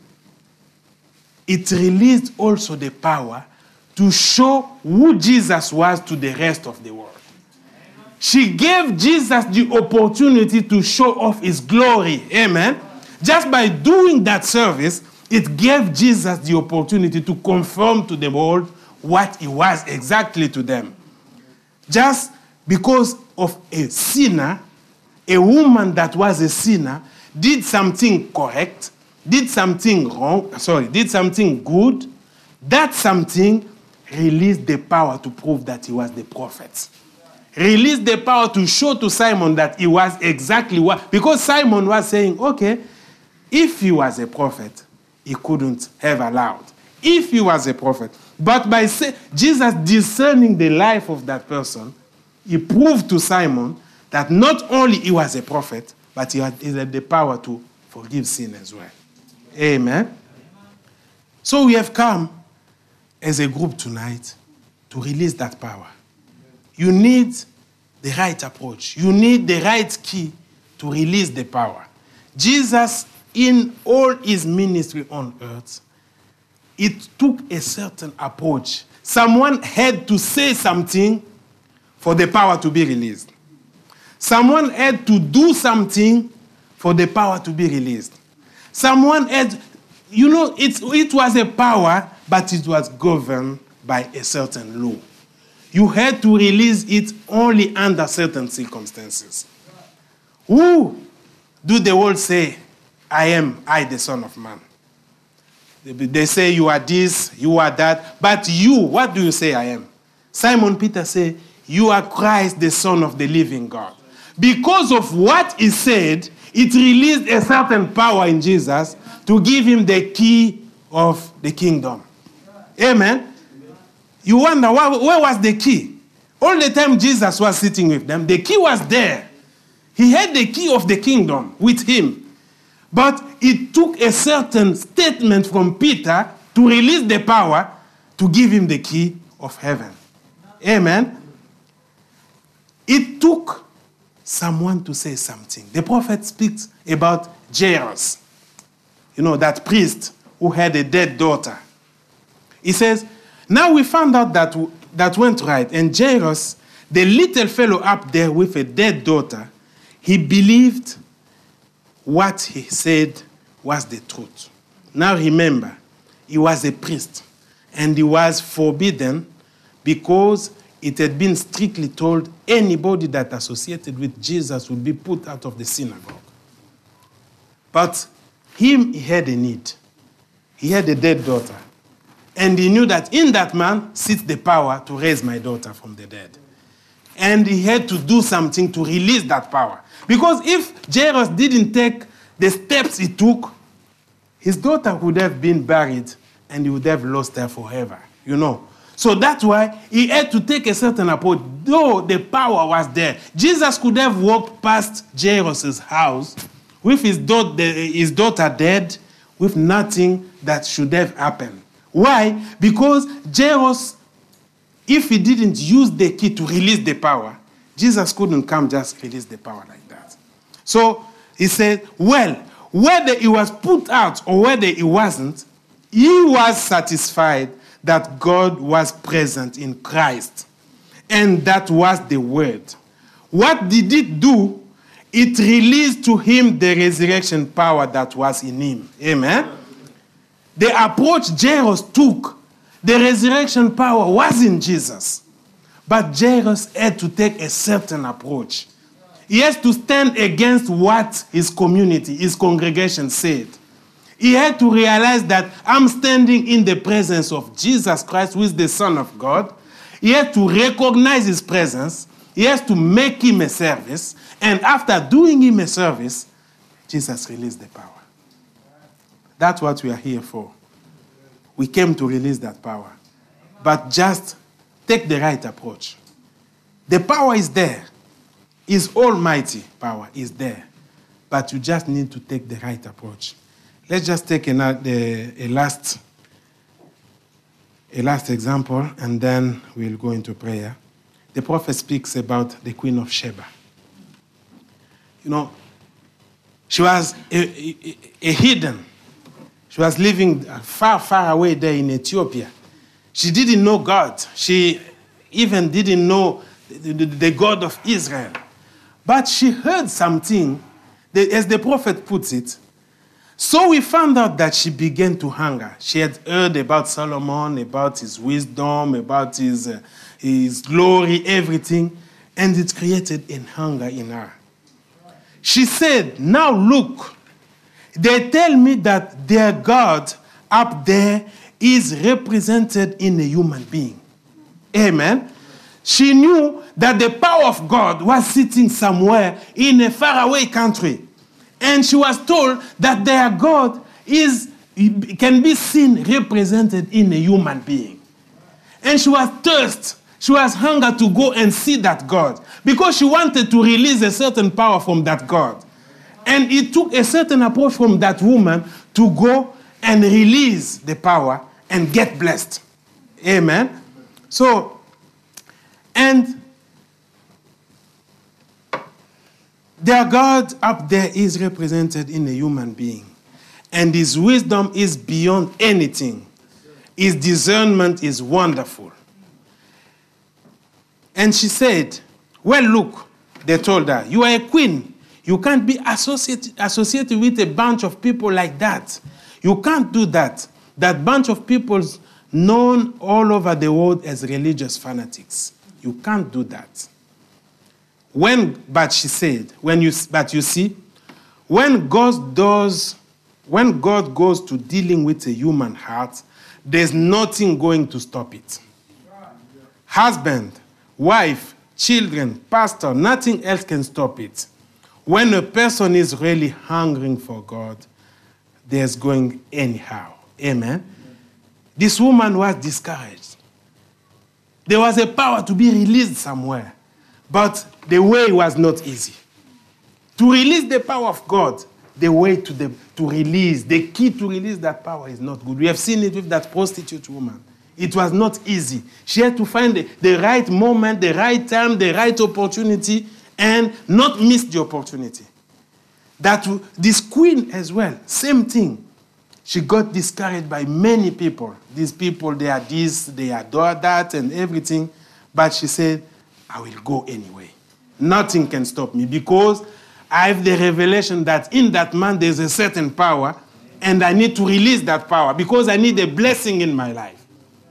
B: it released also the power to show who Jesus was to the rest of the world. She gave Jesus the opportunity to show off his glory. Amen. Just by doing that service, it gave Jesus the opportunity to confirm to the world what he was exactly to them. Just because of a sinner, a woman that was a sinner, did something correct, did something good, that something released the power to prove that he was the prophet. Released the power to show to Simon that he was exactly what, because Simon was saying, okay, if he was a prophet, he couldn't have allowed. If he was a prophet. But by Jesus discerning the life of that person, he proved to Simon that not only he was a prophet, but he had the power to forgive sin as well. Amen. So we have come as a group tonight to release that power. You need the right approach. You need the right key to release the power. Jesus, in all his ministry on earth, it took a certain approach. Someone had to say something for the power to be released. Someone had to do something for the power to be released. Someone had, it was a power, but it was governed by a certain law. You had to release it only under certain circumstances. Who do the world say, I am, the Son of Man? They say you are this, you are that. But you, what do you say I am? Simon Peter said, you are Christ, the Son of the living God. Because of what he said, it released a certain power in Jesus to give him the key of the kingdom. Amen? You wonder, where was the key? All the time Jesus was sitting with them, the key was there. He had the key of the kingdom with him. But it took a certain statement from Peter to release the power to give him the key of heaven. Amen. It took someone to say something. The prophet speaks about Jairus, that priest who had a dead daughter. He says, now we found out that went right. And Jairus, the little fellow up there with a dead daughter, he believed what he said was the truth. Now remember, he was a priest, and he was forbidden because it had been strictly told anybody that associated with Jesus would be put out of the synagogue. But he had a need. He had a dead daughter. And he knew that in that man sits the power to raise my daughter from the dead. And he had to do something to release that power. Because if Jairus didn't take the steps he took, his daughter would have been buried and he would have lost her forever, So that's why he had to take a certain approach, though the power was there. Jesus could have walked past Jairus' house with his daughter dead, with nothing that should have happened. Why? Because Jairus, if he didn't use the key to release the power, Jesus couldn't come just release the power like that. So he said, well, whether he was put out or whether he wasn't, he was satisfied that God was present in Christ. And that was the word. What did it do? It released to him the resurrection power that was in him. Amen? The approach Jairus took, the resurrection power was in Jesus. But Jairus had to take a certain approach. He has to stand against what his community, his congregation said. He had to realize that I'm standing in the presence of Jesus Christ, who is the Son of God. He had to recognize his presence. He has to make him a service. And after doing him a service, Jesus released the power. That's what we are here for. We came to release that power. But just take the right approach. The power is there. His almighty power is there. But you just need to take the right approach. Let's just take a last example, and then we'll go into prayer. The prophet speaks about the Queen of Sheba. She was a heathen. She was living far, far away there in Ethiopia. She didn't know God. She even didn't know the God of Israel. But she heard something, as the prophet puts it. So we found out that she began to hunger. She had heard about Solomon, about his wisdom, about his glory, everything. And it created a hunger in her. She said, now look, they tell me that their God up there is represented in a human being. Amen. She knew that the power of God was sitting somewhere in a faraway country. And she was told that their God can be seen represented in a human being. And she was thirsty. She was hungry to go and see that God. Because she wanted to release a certain power from that God. And it took a certain approach from that woman to go and release the power and get blessed. Amen. So, and their God up there is represented in a human being. And his wisdom is beyond anything. His discernment is wonderful. And she said, well, look, they told her, you are a queen. You can't be associated with a bunch of people like that. You can't do that. That bunch of people known all over the world as religious fanatics. You can't do that. But she said, but you see, when God goes to dealing with a human heart, there's nothing going to stop it. Husband, wife, children, pastor, nothing else can stop it. When a person is really hungering for God, there's going anyhow. Amen? This woman was discouraged. There was a power to be released somewhere, but the way was not easy. To release the power of God, the way to release, the key to release that power is not good. We have seen it with that prostitute woman. It was not easy. She had to find the right moment, the right time, the right opportunity, and not miss the opportunity. This queen as well, same thing. She got discouraged by many people. These people, they are this, they adore that, and everything. But she said, I will go anyway. Nothing can stop me because I have the revelation that in that man there's a certain power, and I need to release that power because I need a blessing in my life.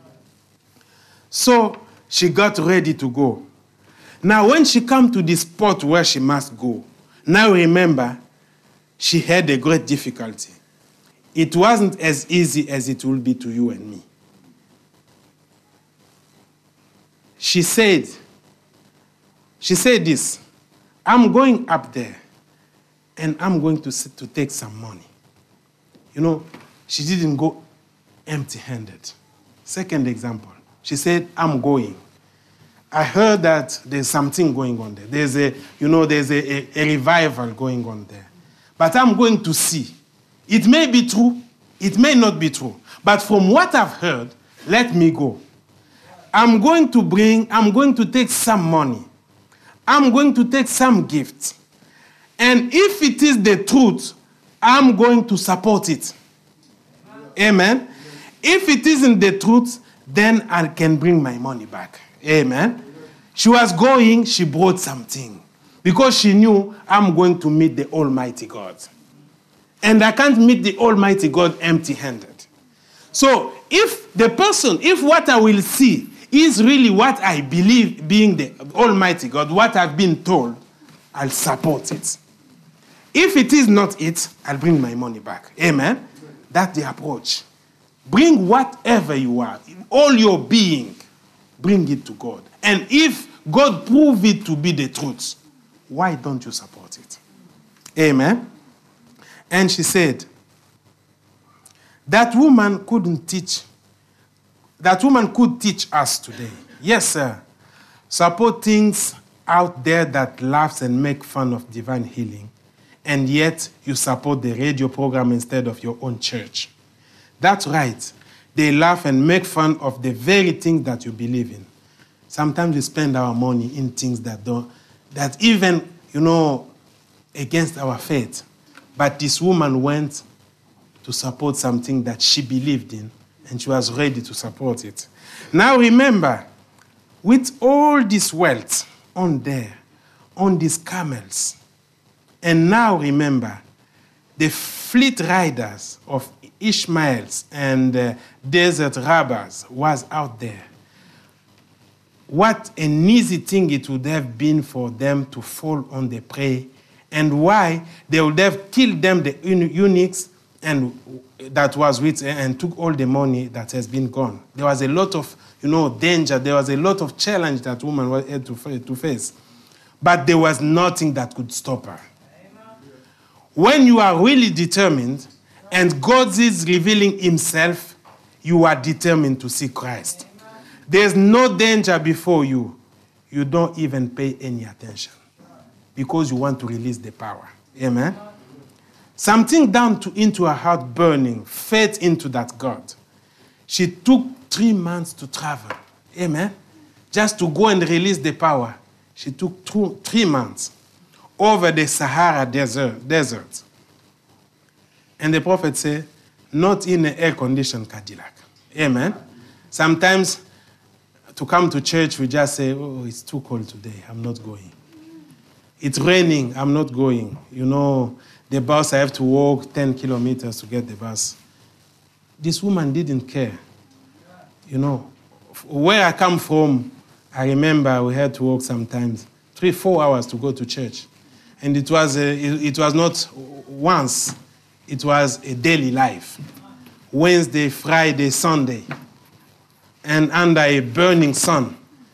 B: So she got ready to go. Now when she come to the spot where she must go, now remember, she had a great difficulty. It wasn't as easy as it will be to you and me. She said this, I'm going up there and I'm going to take some money. You know, she didn't go empty-handed. Second example, she said, I'm going. I heard that there's something going on there. There's a revival going on there. But I'm going to see. It may be true, it may not be true. But from what I've heard, let me go. I'm going to take some money. I'm going to take some gifts. And if it is the truth, I'm going to support it. Amen. If it isn't the truth, then I can bring my money back. Amen. She was going, she brought something. Because she knew I'm going to meet the Almighty God. And I can't meet the Almighty God empty-handed. So if what I will see is really what I believe being the Almighty God, what I've been told, I'll support it. If it is not it, I'll bring my money back. Amen? That's the approach. Bring whatever you are, all your being, bring it to God. And if God prove it to be the truth, why don't you support it? Amen? And she said, that woman could teach us today. Yes, sir. Support things out there that laughs and make fun of divine healing, and yet you support the radio program instead of your own church. That's right. They laugh and make fun of the very thing that you believe in. Sometimes we spend our money in things that even, against our faith. But this woman went to support something that she believed in, and she was ready to support it. Now remember, with all this wealth on there, on these camels, and now remember, the fleet riders of Ishmaels and desert robbers was out there. What an easy thing it would have been for them to fall on the prey, and why they would have killed them, the eunuchs, and that was with, and took all the money that has been gone. There was a lot of, danger. There was a lot of challenge that woman had to face. But there was nothing that could stop her. When you are really determined, and God is revealing himself, you are determined to see Christ. There's no danger before you. You don't even pay any attention because you want to release the power. Amen? Something down into her heart burning, faith into that God. She took 3 months to travel. Amen? Just to go and release the power. She took 3 months over the Sahara desert. And the prophet said, not in an air-conditioned Cadillac. Amen? Sometimes to come to church, we just say, oh, it's too cold today. I'm not going. It's raining. I'm not going. The bus, I have to walk 10 kilometers to get the bus. This woman didn't care. Where I come from, I remember we had to walk sometimes 3-4 hours to go to church. And it was not once. It was a daily life. Wednesday, Friday, Sunday. And under a burning sun.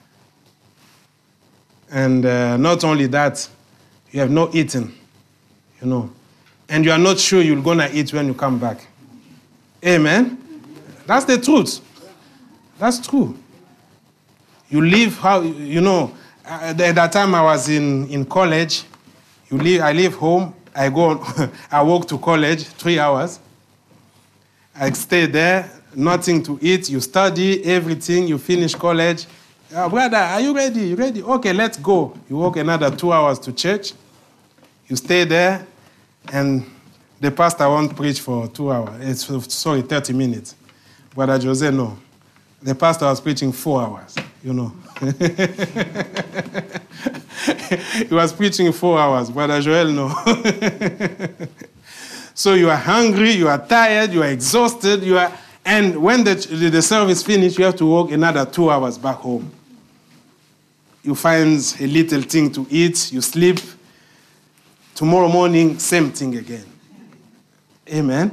B: And not only that, you have not eaten, And you are not sure you're going to eat when you come back. Amen? That's the truth. That's true. You live how, at that time I was in college. I leave home. I walk to college 3 hours. I stay there. nothing to eat, you study everything, you finish college. Brother, are you ready? You ready? Okay, let's go. You walk another 2 hours to church. You stay there, and the pastor won't preach for 2 hours. 30 minutes. Brother Jose, no. The pastor was preaching 4 hours, you know. He was preaching 4 hours. Brother Joel, no. So you are hungry, you are tired, you are exhausted, and when the service finished, you have to walk another 2 hours back home. You find a little thing to eat, you sleep. Tomorrow morning, same thing again. Amen.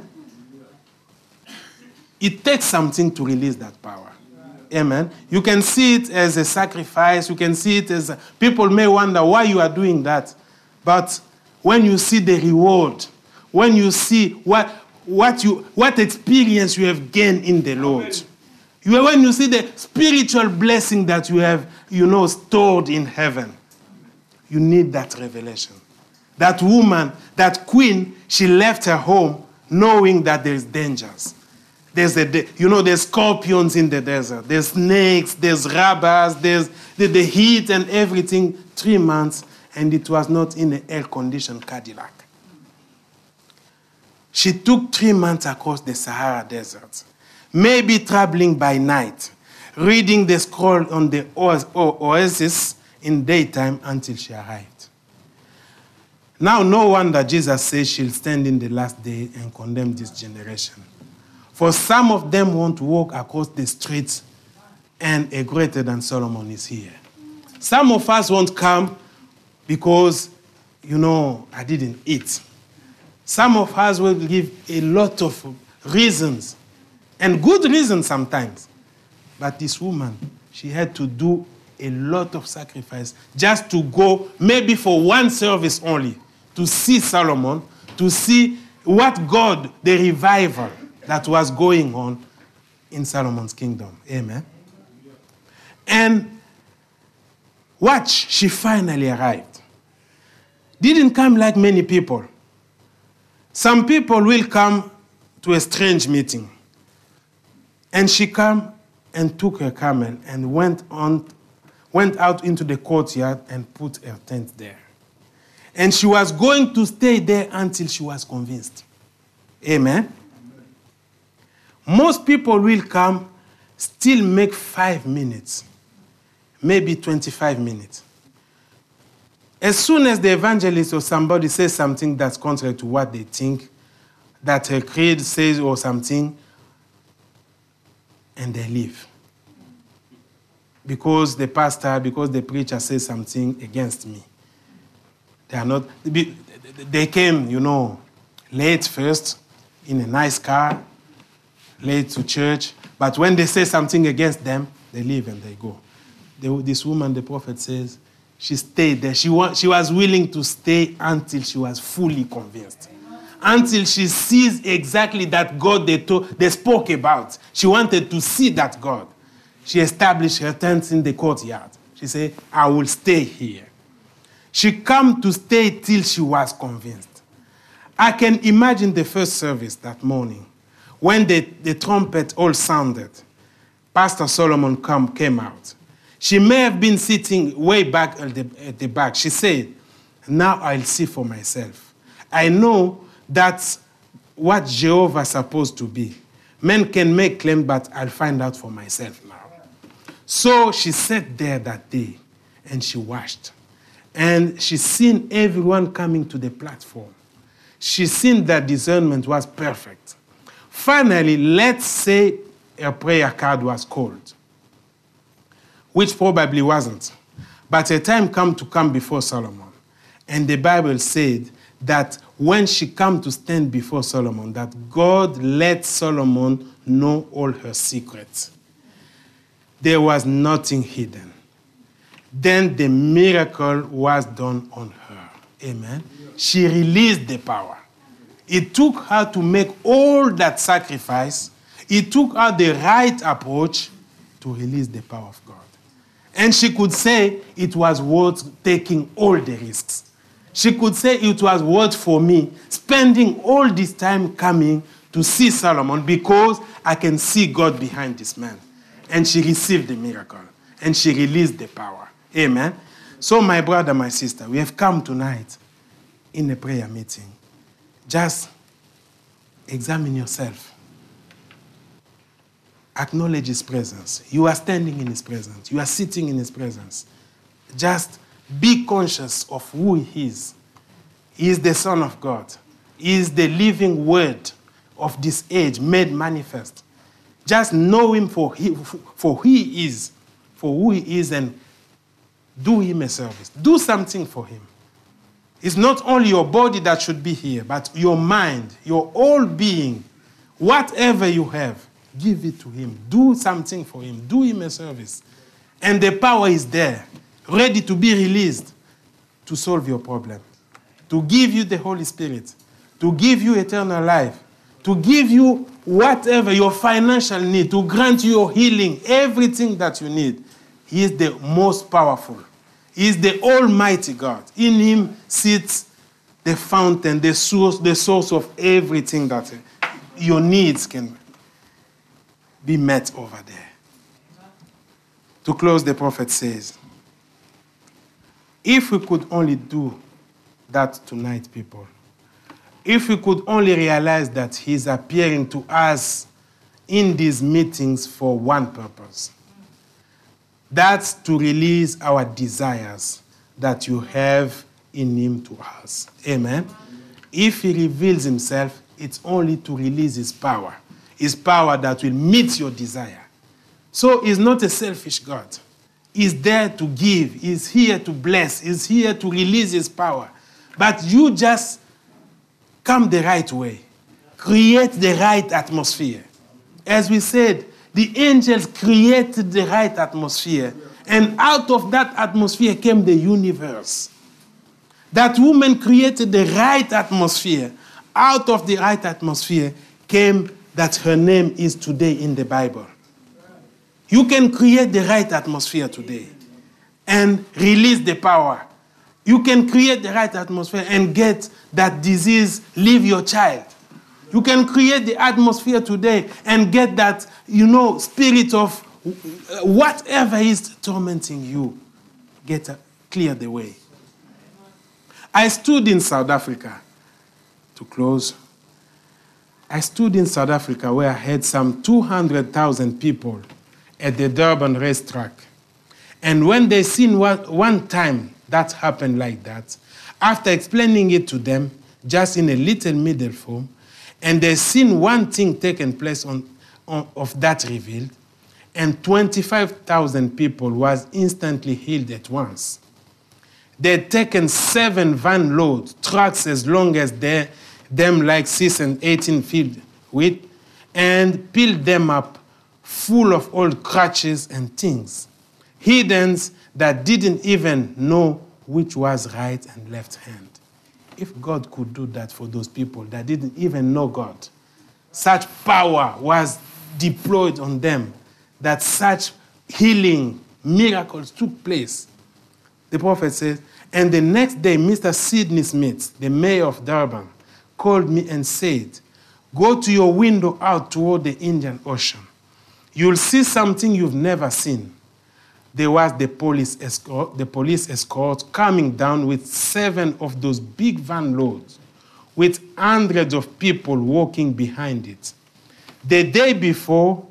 B: It takes something to release that power. Amen. You can see it as a sacrifice. You can see it as people may wonder why you are doing that. But when you see the reward, when you see what experience you have gained in the Lord, when you see the spiritual blessing that you have, stored in heaven, you need that revelation. That woman, that queen, she left her home knowing that there's dangers. There's scorpions in the desert. There's snakes, there's robbers, there's the heat and everything. 3 months, and it was not in an air-conditioned Cadillac. She took 3 months across the Sahara Desert, maybe traveling by night, reading the scroll on the oasis in daytime until she arrived. Now, no wonder Jesus says she'll stand in the last day and condemn this generation. For some of them want to walk across the streets, and a greater than Solomon is here. Some of us won't come because, I didn't eat. Some of us will give a lot of reasons, and good reasons sometimes. But this woman, she had to do a lot of sacrifice just to go, maybe for one service only, to see Solomon, to see what God, the revival that was going on in Solomon's kingdom. Amen. And watch, she finally arrived. Didn't come like many people. Some people will come to a strange meeting. And she came and took her camel and went out into the courtyard and put her tent there. And she was going to stay there until she was convinced. Amen. Most people will come, still make 5 minutes, maybe 25 minutes. As soon as the evangelist or somebody says something that's contrary to what they think, that her creed says or something, and they leave. Because the pastor, because the preacher says something against me. They came, late first, in a nice car, late to church. But when they say something against them, they leave and they go. This woman, the prophet says, she stayed there. She was willing to stay until she was fully convinced. Until she sees exactly that God they spoke about. She wanted to see that God. She established her tents in the courtyard. She said, I will stay here. She came to stay till she was convinced. I can imagine the first service that morning. When the trumpet all sounded, Pastor Solomon came out. She may have been sitting way back at the back. She said, now I'll see for myself. I know that's what Jehovah is supposed to be. Men can make claim, but I'll find out for myself now. So she sat there that day, and she watched. And she seen everyone coming to the platform. She seen that discernment was perfect. Finally, let's say a prayer card was called, which probably wasn't. But a time came to come before Solomon. And the Bible said that when she came to stand before Solomon, that God let Solomon know all her secrets. There was nothing hidden. Then the miracle was done on her. Amen. She released the power. It took her to make all that sacrifice. It took her the right approach to release the power of God. And she could say it was worth taking all the risks. She could say it was worth for me spending all this time coming to see Solomon because I can see God behind this man. And she received the miracle. And she released the power. Amen. So my brother, my sister, we have come tonight in a prayer meeting. Just examine yourself. Acknowledge his presence. You are standing in his presence. You are sitting in his presence. Just be conscious of who he is. He is the Son of God. He is the living word of this age made manifest. Just know him for who he is, and do him a service. Do something for him. It's not only your body that should be here, but your mind, your whole being, whatever you have, give it to him. Do something for him. Do him a service. And the power is there, ready to be released to solve your problem, to give you the Holy Spirit, to give you eternal life, to give you whatever your financial need, to grant you your healing, everything that you need. He is the most powerful. He is the Almighty God. In him sits the fountain, the source of everything that your needs can be met over there. To close, the prophet says, if we could only do that tonight, people, if we could only realize that he's appearing to us in these meetings for one purpose, that's to release our desires that you have in him to us. Amen? If he reveals himself, it's only to release his power that will meet your desire. So he's not a selfish God. He's there to give. He's here to bless. He's here to release his power. But you just come the right way. Create the right atmosphere. As we said, the angels created the right atmosphere. And out of that atmosphere came the universe. That woman created the right atmosphere. Out of the right atmosphere came that her name is today in the Bible. You can create the right atmosphere today and release the power. You can create the right atmosphere and get that disease, leave your child. You can create the atmosphere today and get that, spirit of whatever is tormenting you. Clear the way. I stood in South Africa, to close. I stood in South Africa where I had some 200,000 people at the Durban racetrack. And when they seen one time that happened like that, after explaining it to them, just in a little middle form, and they seen one thing taking place of that revealed, and 25,000 people was instantly healed at once. They'd taken 7 van loads, trucks as long as them like 6 and 18 feet width, and peeled them up full of old crutches and things, heathens that didn't even know which was right and left hand. If God could do that for those people that didn't even know God, such power was deployed on them, that such healing miracles took place. The prophet says, and the next day, Mr. Sidney Smith, the mayor of Durban, called me and said, go to your window out toward the Indian Ocean. You'll see something you've never seen. There was the police escort coming down with 7 of those big van loads, with hundreds of people walking behind it. The day before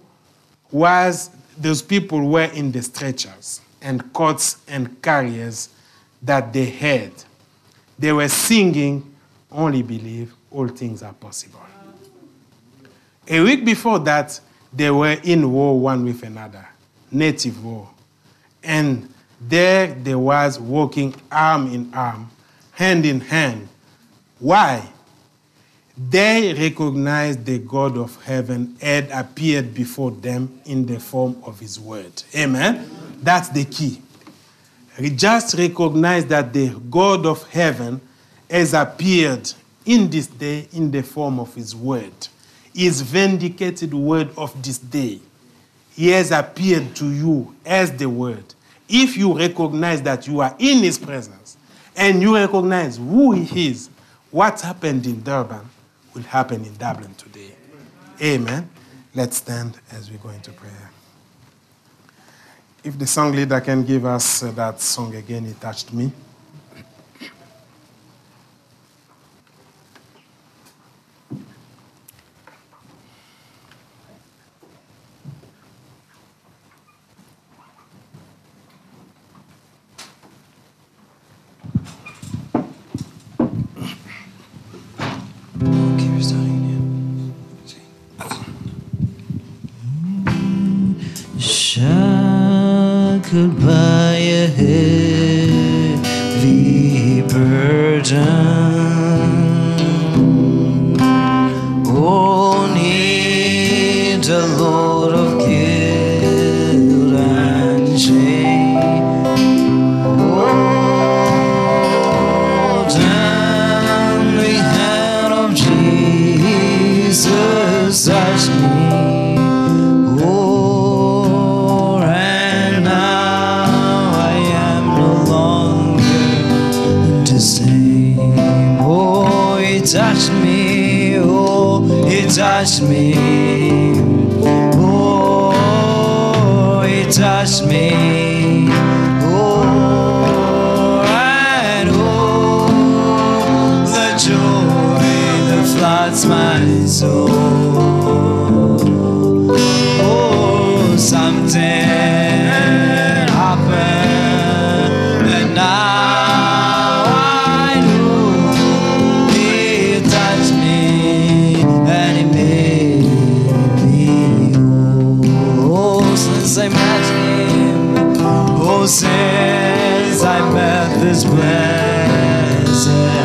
B: those people were in the stretchers and cots and carriers that they had. They were singing, only believe, all things are possible. A week before that, they were in war one with another, native war. And there they was walking arm in arm, hand in hand. Why? They recognized the God of heaven had appeared before them in the form of his word. Amen? That's the key. Just recognize that the God of heaven has appeared in this day in the form of his word. His vindicated word of this day. He has appeared to you as the word. If you recognize that you are in his presence and you recognize who he is, what happened in Durban will happen in Dublin today. Amen. Let's stand as we go into prayer. If the song leader can give us that song again, He Touched Me.
A: Shackled by a heavy burden, oh, need a load of guilt and shame. Oh, down the hand of Jesus touched me. Touched me, oh, He touched me, oh, He touched me, oh, and oh, the joy that floods my soul, oh, something happened, and now I met Him, oh, since I met this blessed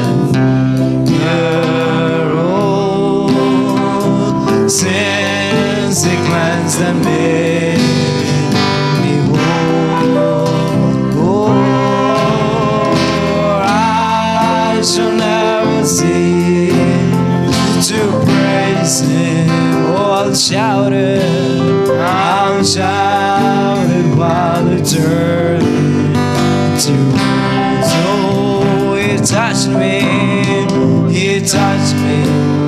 A: girl, oh, since He cleansed and made me whole, oh, I shall never cease to praise Him, oh, I'll shout it, I'll shout it while eternity to so He touched me, He touched me,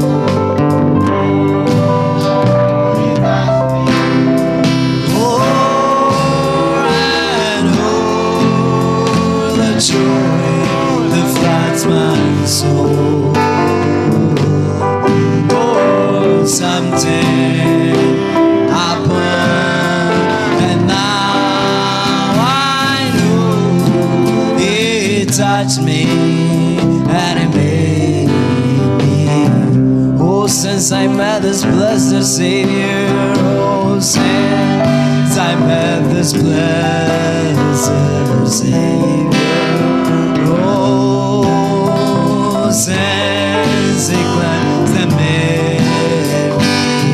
A: oh, and oh, the joy that floods my soul, oh, something touched me and He made me. Oh, since I met this blessed Savior, oh, since I met this blessed Savior, oh, since He cleansed and made me,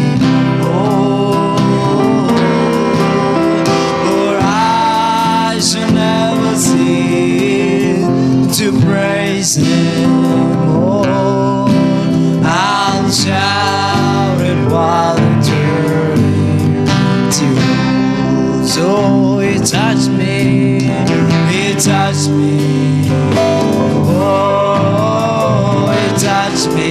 A: oh, I shall never cease to praise Him, oh, I'll shout it while eternity rolls. So He touched me, He touched me, oh, He touched me,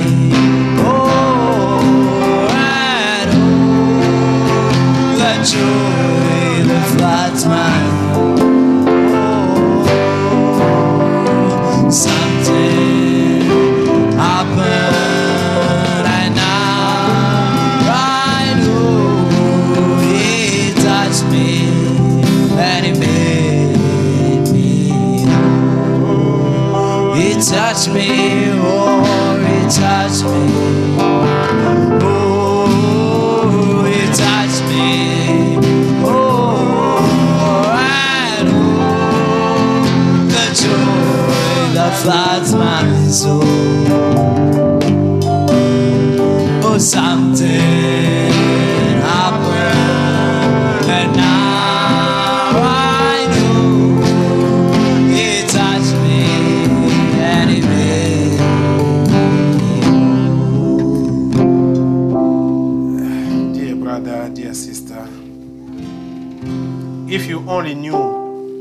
A: oh, and oh, the joy that floods my something happened, and now I know He touched me and He made me. He touched me, oh, He touched me, oh, He touched me, oh, and oh, the joy that floods my soul, oh, something happened, and now I know He touched me and He made me.
B: Dear brother, dear sister, if you only knew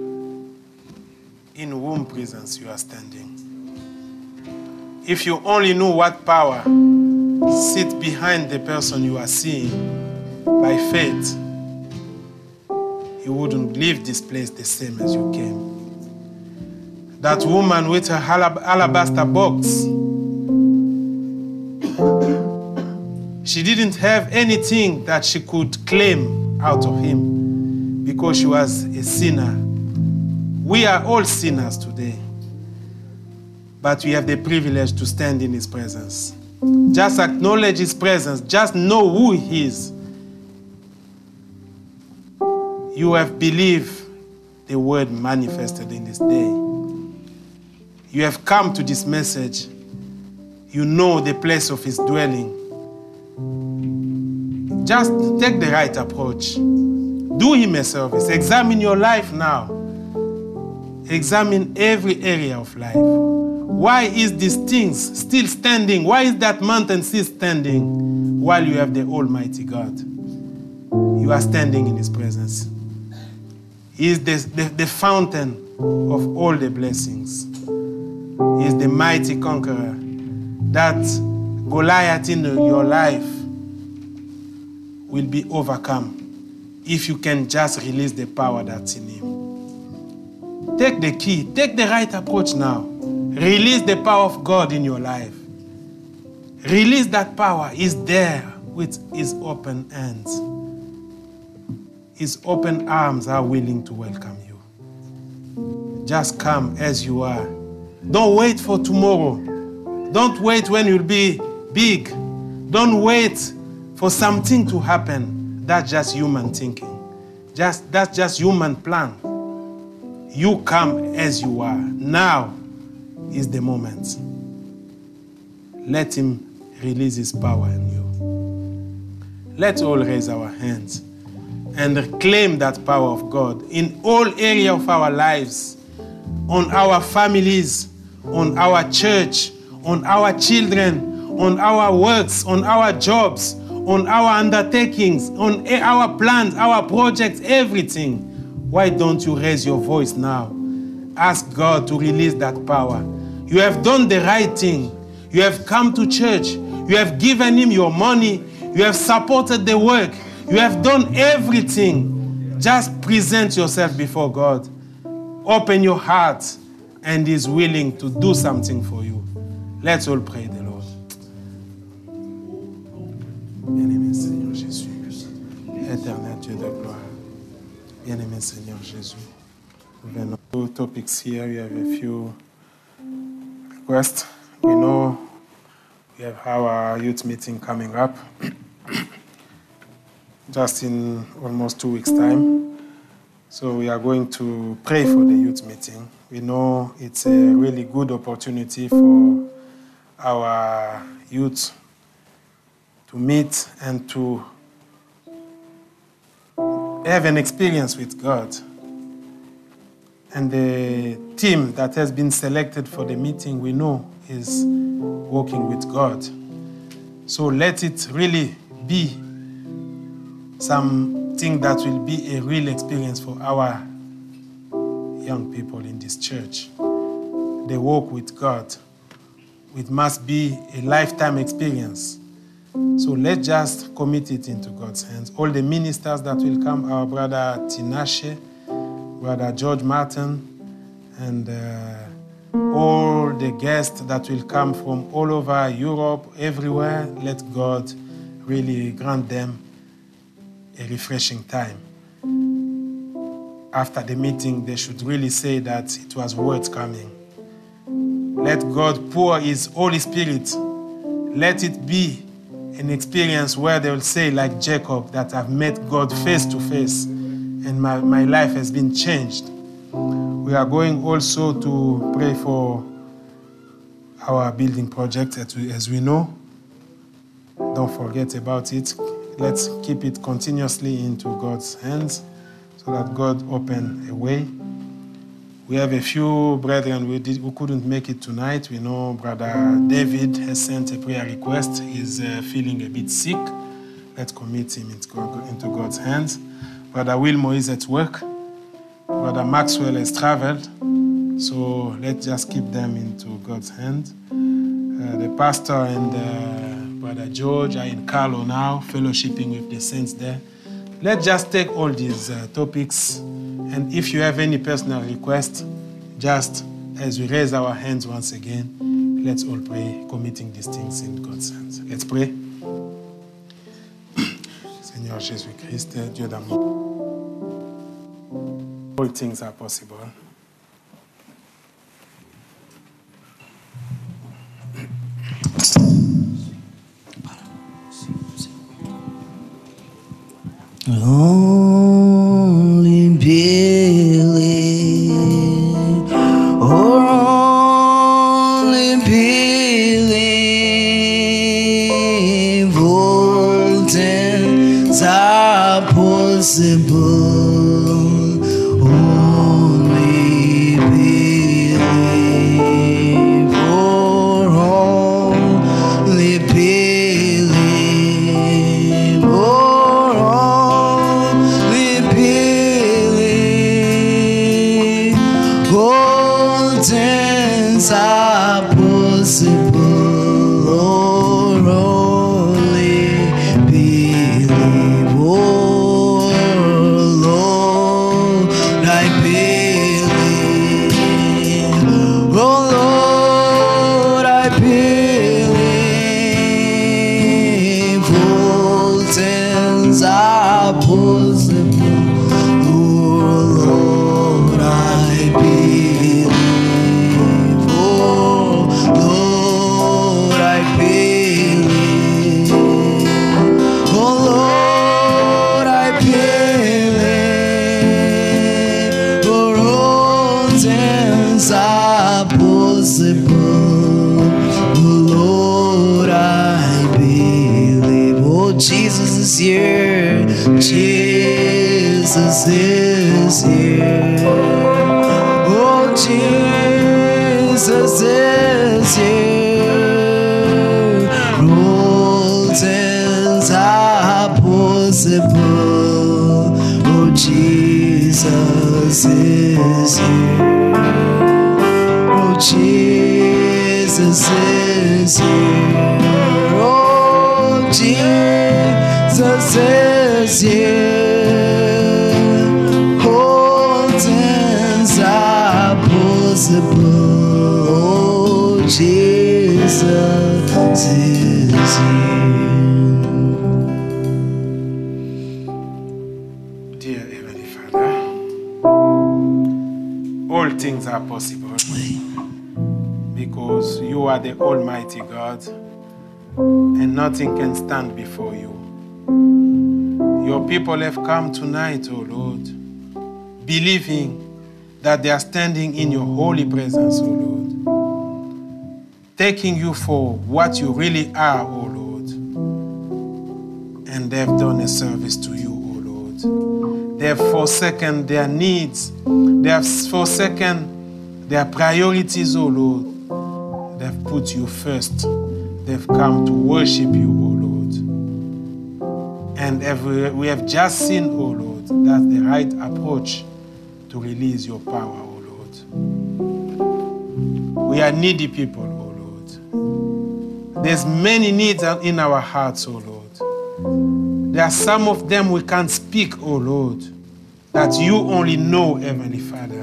B: in whom presence you are standing, if you only knew what power sit behind the person you are seeing by faith, you wouldn't leave this place the same as you came. That woman with her alabaster box, she didn't have anything that she could claim out of him because she was a sinner. We are all sinners today, but we have the privilege to stand in his presence. Just acknowledge his presence. Just know who he is. You have believed the word manifested in this day. You have come to this message. You know the place of his dwelling. Just take the right approach. Do him a service. Examine your life now. Examine every area of life. Why is these things still standing? Why is that mountain still standing while you have the Almighty God? You are standing in his presence. He is the fountain of all the blessings. He is the mighty conqueror. That Goliath in your life will be overcome if you can just release the power that's in him. Take the key. Take the right approach now. Release the power of God in your life. Release that power. He's there with his open hands. His open arms are willing to welcome you. Just come as you are. Don't wait for tomorrow. Don't wait when you'll be big. Don't wait for something to happen. That's just human thinking. That's just human plan. You come as you are. Now is the moment. Let him release his power in you. Let's all raise our hands and claim that power of God in all areas of our lives, on our families, on our church, on our children, on our works, on our jobs, on our undertakings, on our plans, our projects, everything. Why don't you raise your voice now? Ask God to release that power. You have done the right thing. You have come to church. You have given him your money. You have supported the work. You have done everything. Just present yourself before God. Open your heart, and he's willing to do something for you. Let's all pray the Lord. Bien-aimé Seigneur Jésus, éternel Dieu de gloire. Bien-aimé Seigneur Jésus. We have two topics here. We have a few requests. We know we have our youth meeting coming up just in almost 2 weeks' time. So we are going to pray for the youth meeting. We know it's a really good opportunity for our youth to meet and to have an experience with God. And the team that has been selected for the meeting, we know, is working with God. So let it really be something that will be a real experience for our young people in this church. They walk with God. It must be a lifetime experience. So let's just commit it into God's hands. All the ministers that will come, our brother Tinashe, Brother George Martin, and all the guests that will come from all over Europe, everywhere, let God really grant them a refreshing time. After the meeting, they should really say that it was worth coming. Let God pour his Holy Spirit. Let it be an experience where they will say, like Jacob, that I've met God face to face and my life has been changed. We are going also to pray for our building project, as we know. Don't forget about it. Let's keep it continuously into God's hands so that God open a way. We have a few brethren who couldn't make it tonight. We know Brother David has sent a prayer request. He's feeling a bit sick. Let's commit him into God's hands. Brother Wilmo is at work. Brother Maxwell has traveled. So let's just keep them into God's hands. The pastor and Brother George, are in Carlo now, fellowshipping with the saints there. Let's just take all these topics, and if you have any personal request, just as we raise our hands once again, let's all pray, committing these things in God's hands. Let's pray. Seigneur Jésus-Christ, Dieu d'amour, all things are possible.
A: Only believe, or only believe, all things are possible. Only believe, or only believe, or only believe, all things are possible, or only believe, oh Lord, I believe, oh Lord, I believe, all things are possible, oh Lord, I believe, oh Lord, I believe, oh Lord, I believe, for all things are possible, oh Lord, I believe, oh Jesus is here, Jesus is here, oh Jesus is here, all things are possible, oh Jesus is here, oh Jesus is here, oh Jesus is here, all things are possible, oh Jesus is here.
B: Dear Heavenly Father, all things are possible because you are the Almighty God and nothing can stand before you. Your people have come tonight, O Lord, believing that they are standing in your holy presence, O Lord, taking you for what you really are, O Lord, and they have done a service to you, O Lord. They have forsaken their needs. They have forsaken their priorities, O Lord. They have put you first. They have come to worship you, O Lord. And we have just seen, O Lord, that's the right approach to release your power, O Lord. We are needy people, O Lord. There's many needs in our hearts, O Lord. There are some of them we can't speak, O Lord, that you only know, Heavenly Father.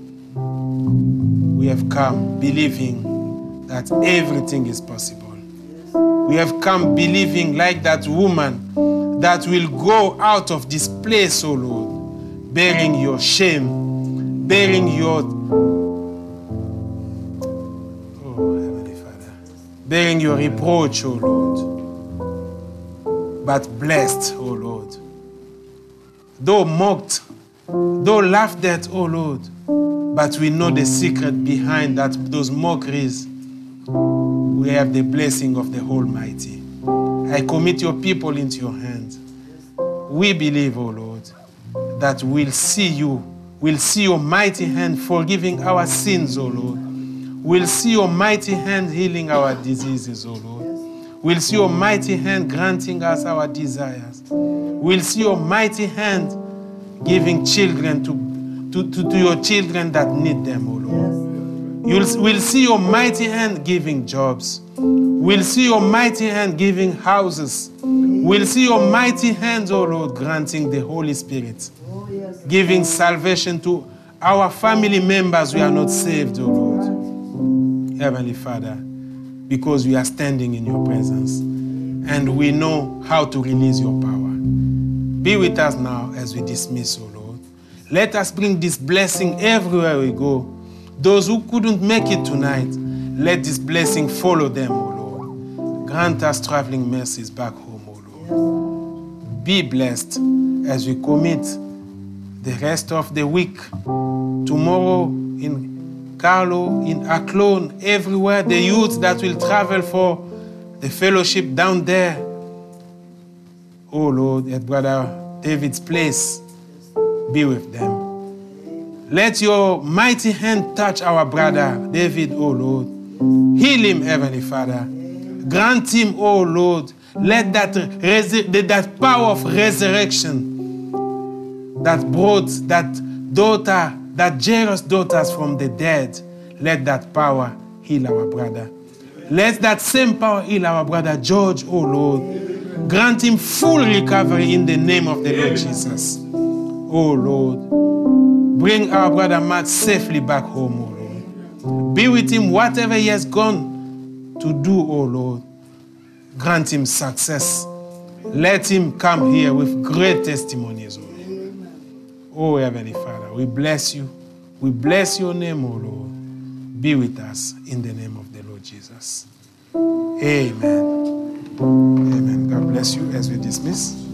B: We have come believing that everything is possible. We have come believing like that woman that will go out of this place, O Lord, bearing your shame, bearing your, oh Heavenly Father, bearing your reproach, O Lord, but blessed, O Lord. Though mocked, though laughed at, O Lord, but we know the secret behind that, those mockeries. We have the blessing of the Almighty. I commit your people into your hands. We believe, O Lord, that we'll see you. We'll see your mighty hand forgiving our sins, O Lord. We'll see your mighty hand healing our diseases, O Lord. We'll see your mighty hand granting us our desires. We'll see your mighty hand giving children to your children that need them, O Lord. We'll see your mighty hand giving jobs. We'll see your mighty hand giving houses. We'll see your mighty hands, oh Lord, granting the Holy Spirit, giving salvation to our family members who are not saved, oh Lord. Heavenly Father, because we are standing in your presence and we know how to release your power. Be with us now as we dismiss, oh Lord. Let us bring this blessing everywhere we go. Those who couldn't make it tonight, let this blessing follow them, oh Lord. Grant us traveling mercies back home, oh Lord. Be blessed as we commit the rest of the week. Tomorrow in Carlo, in Aklon, everywhere, the youth that will travel for the fellowship down there. Oh Lord, at Brother David's place, be with them. Let your mighty hand touch our brother David, oh Lord. Heal him, Heavenly Father. Grant him, oh Lord, let that power of resurrection that brought that daughter, that Jairus' daughters from the dead, let that power heal our brother. Let that same power heal our brother George, oh Lord. Grant him full recovery in the name of the Lord Jesus. Oh Lord, bring our brother Matt safely back home, oh Lord. Be with him whatever he has gone to do, oh Lord. Grant him success. Let him come here with great testimonies, oh Lord. Oh Heavenly Father, we bless you. We bless your name, oh Lord. Be with us in the name of the Lord Jesus. Amen. Amen. God bless you as we dismiss.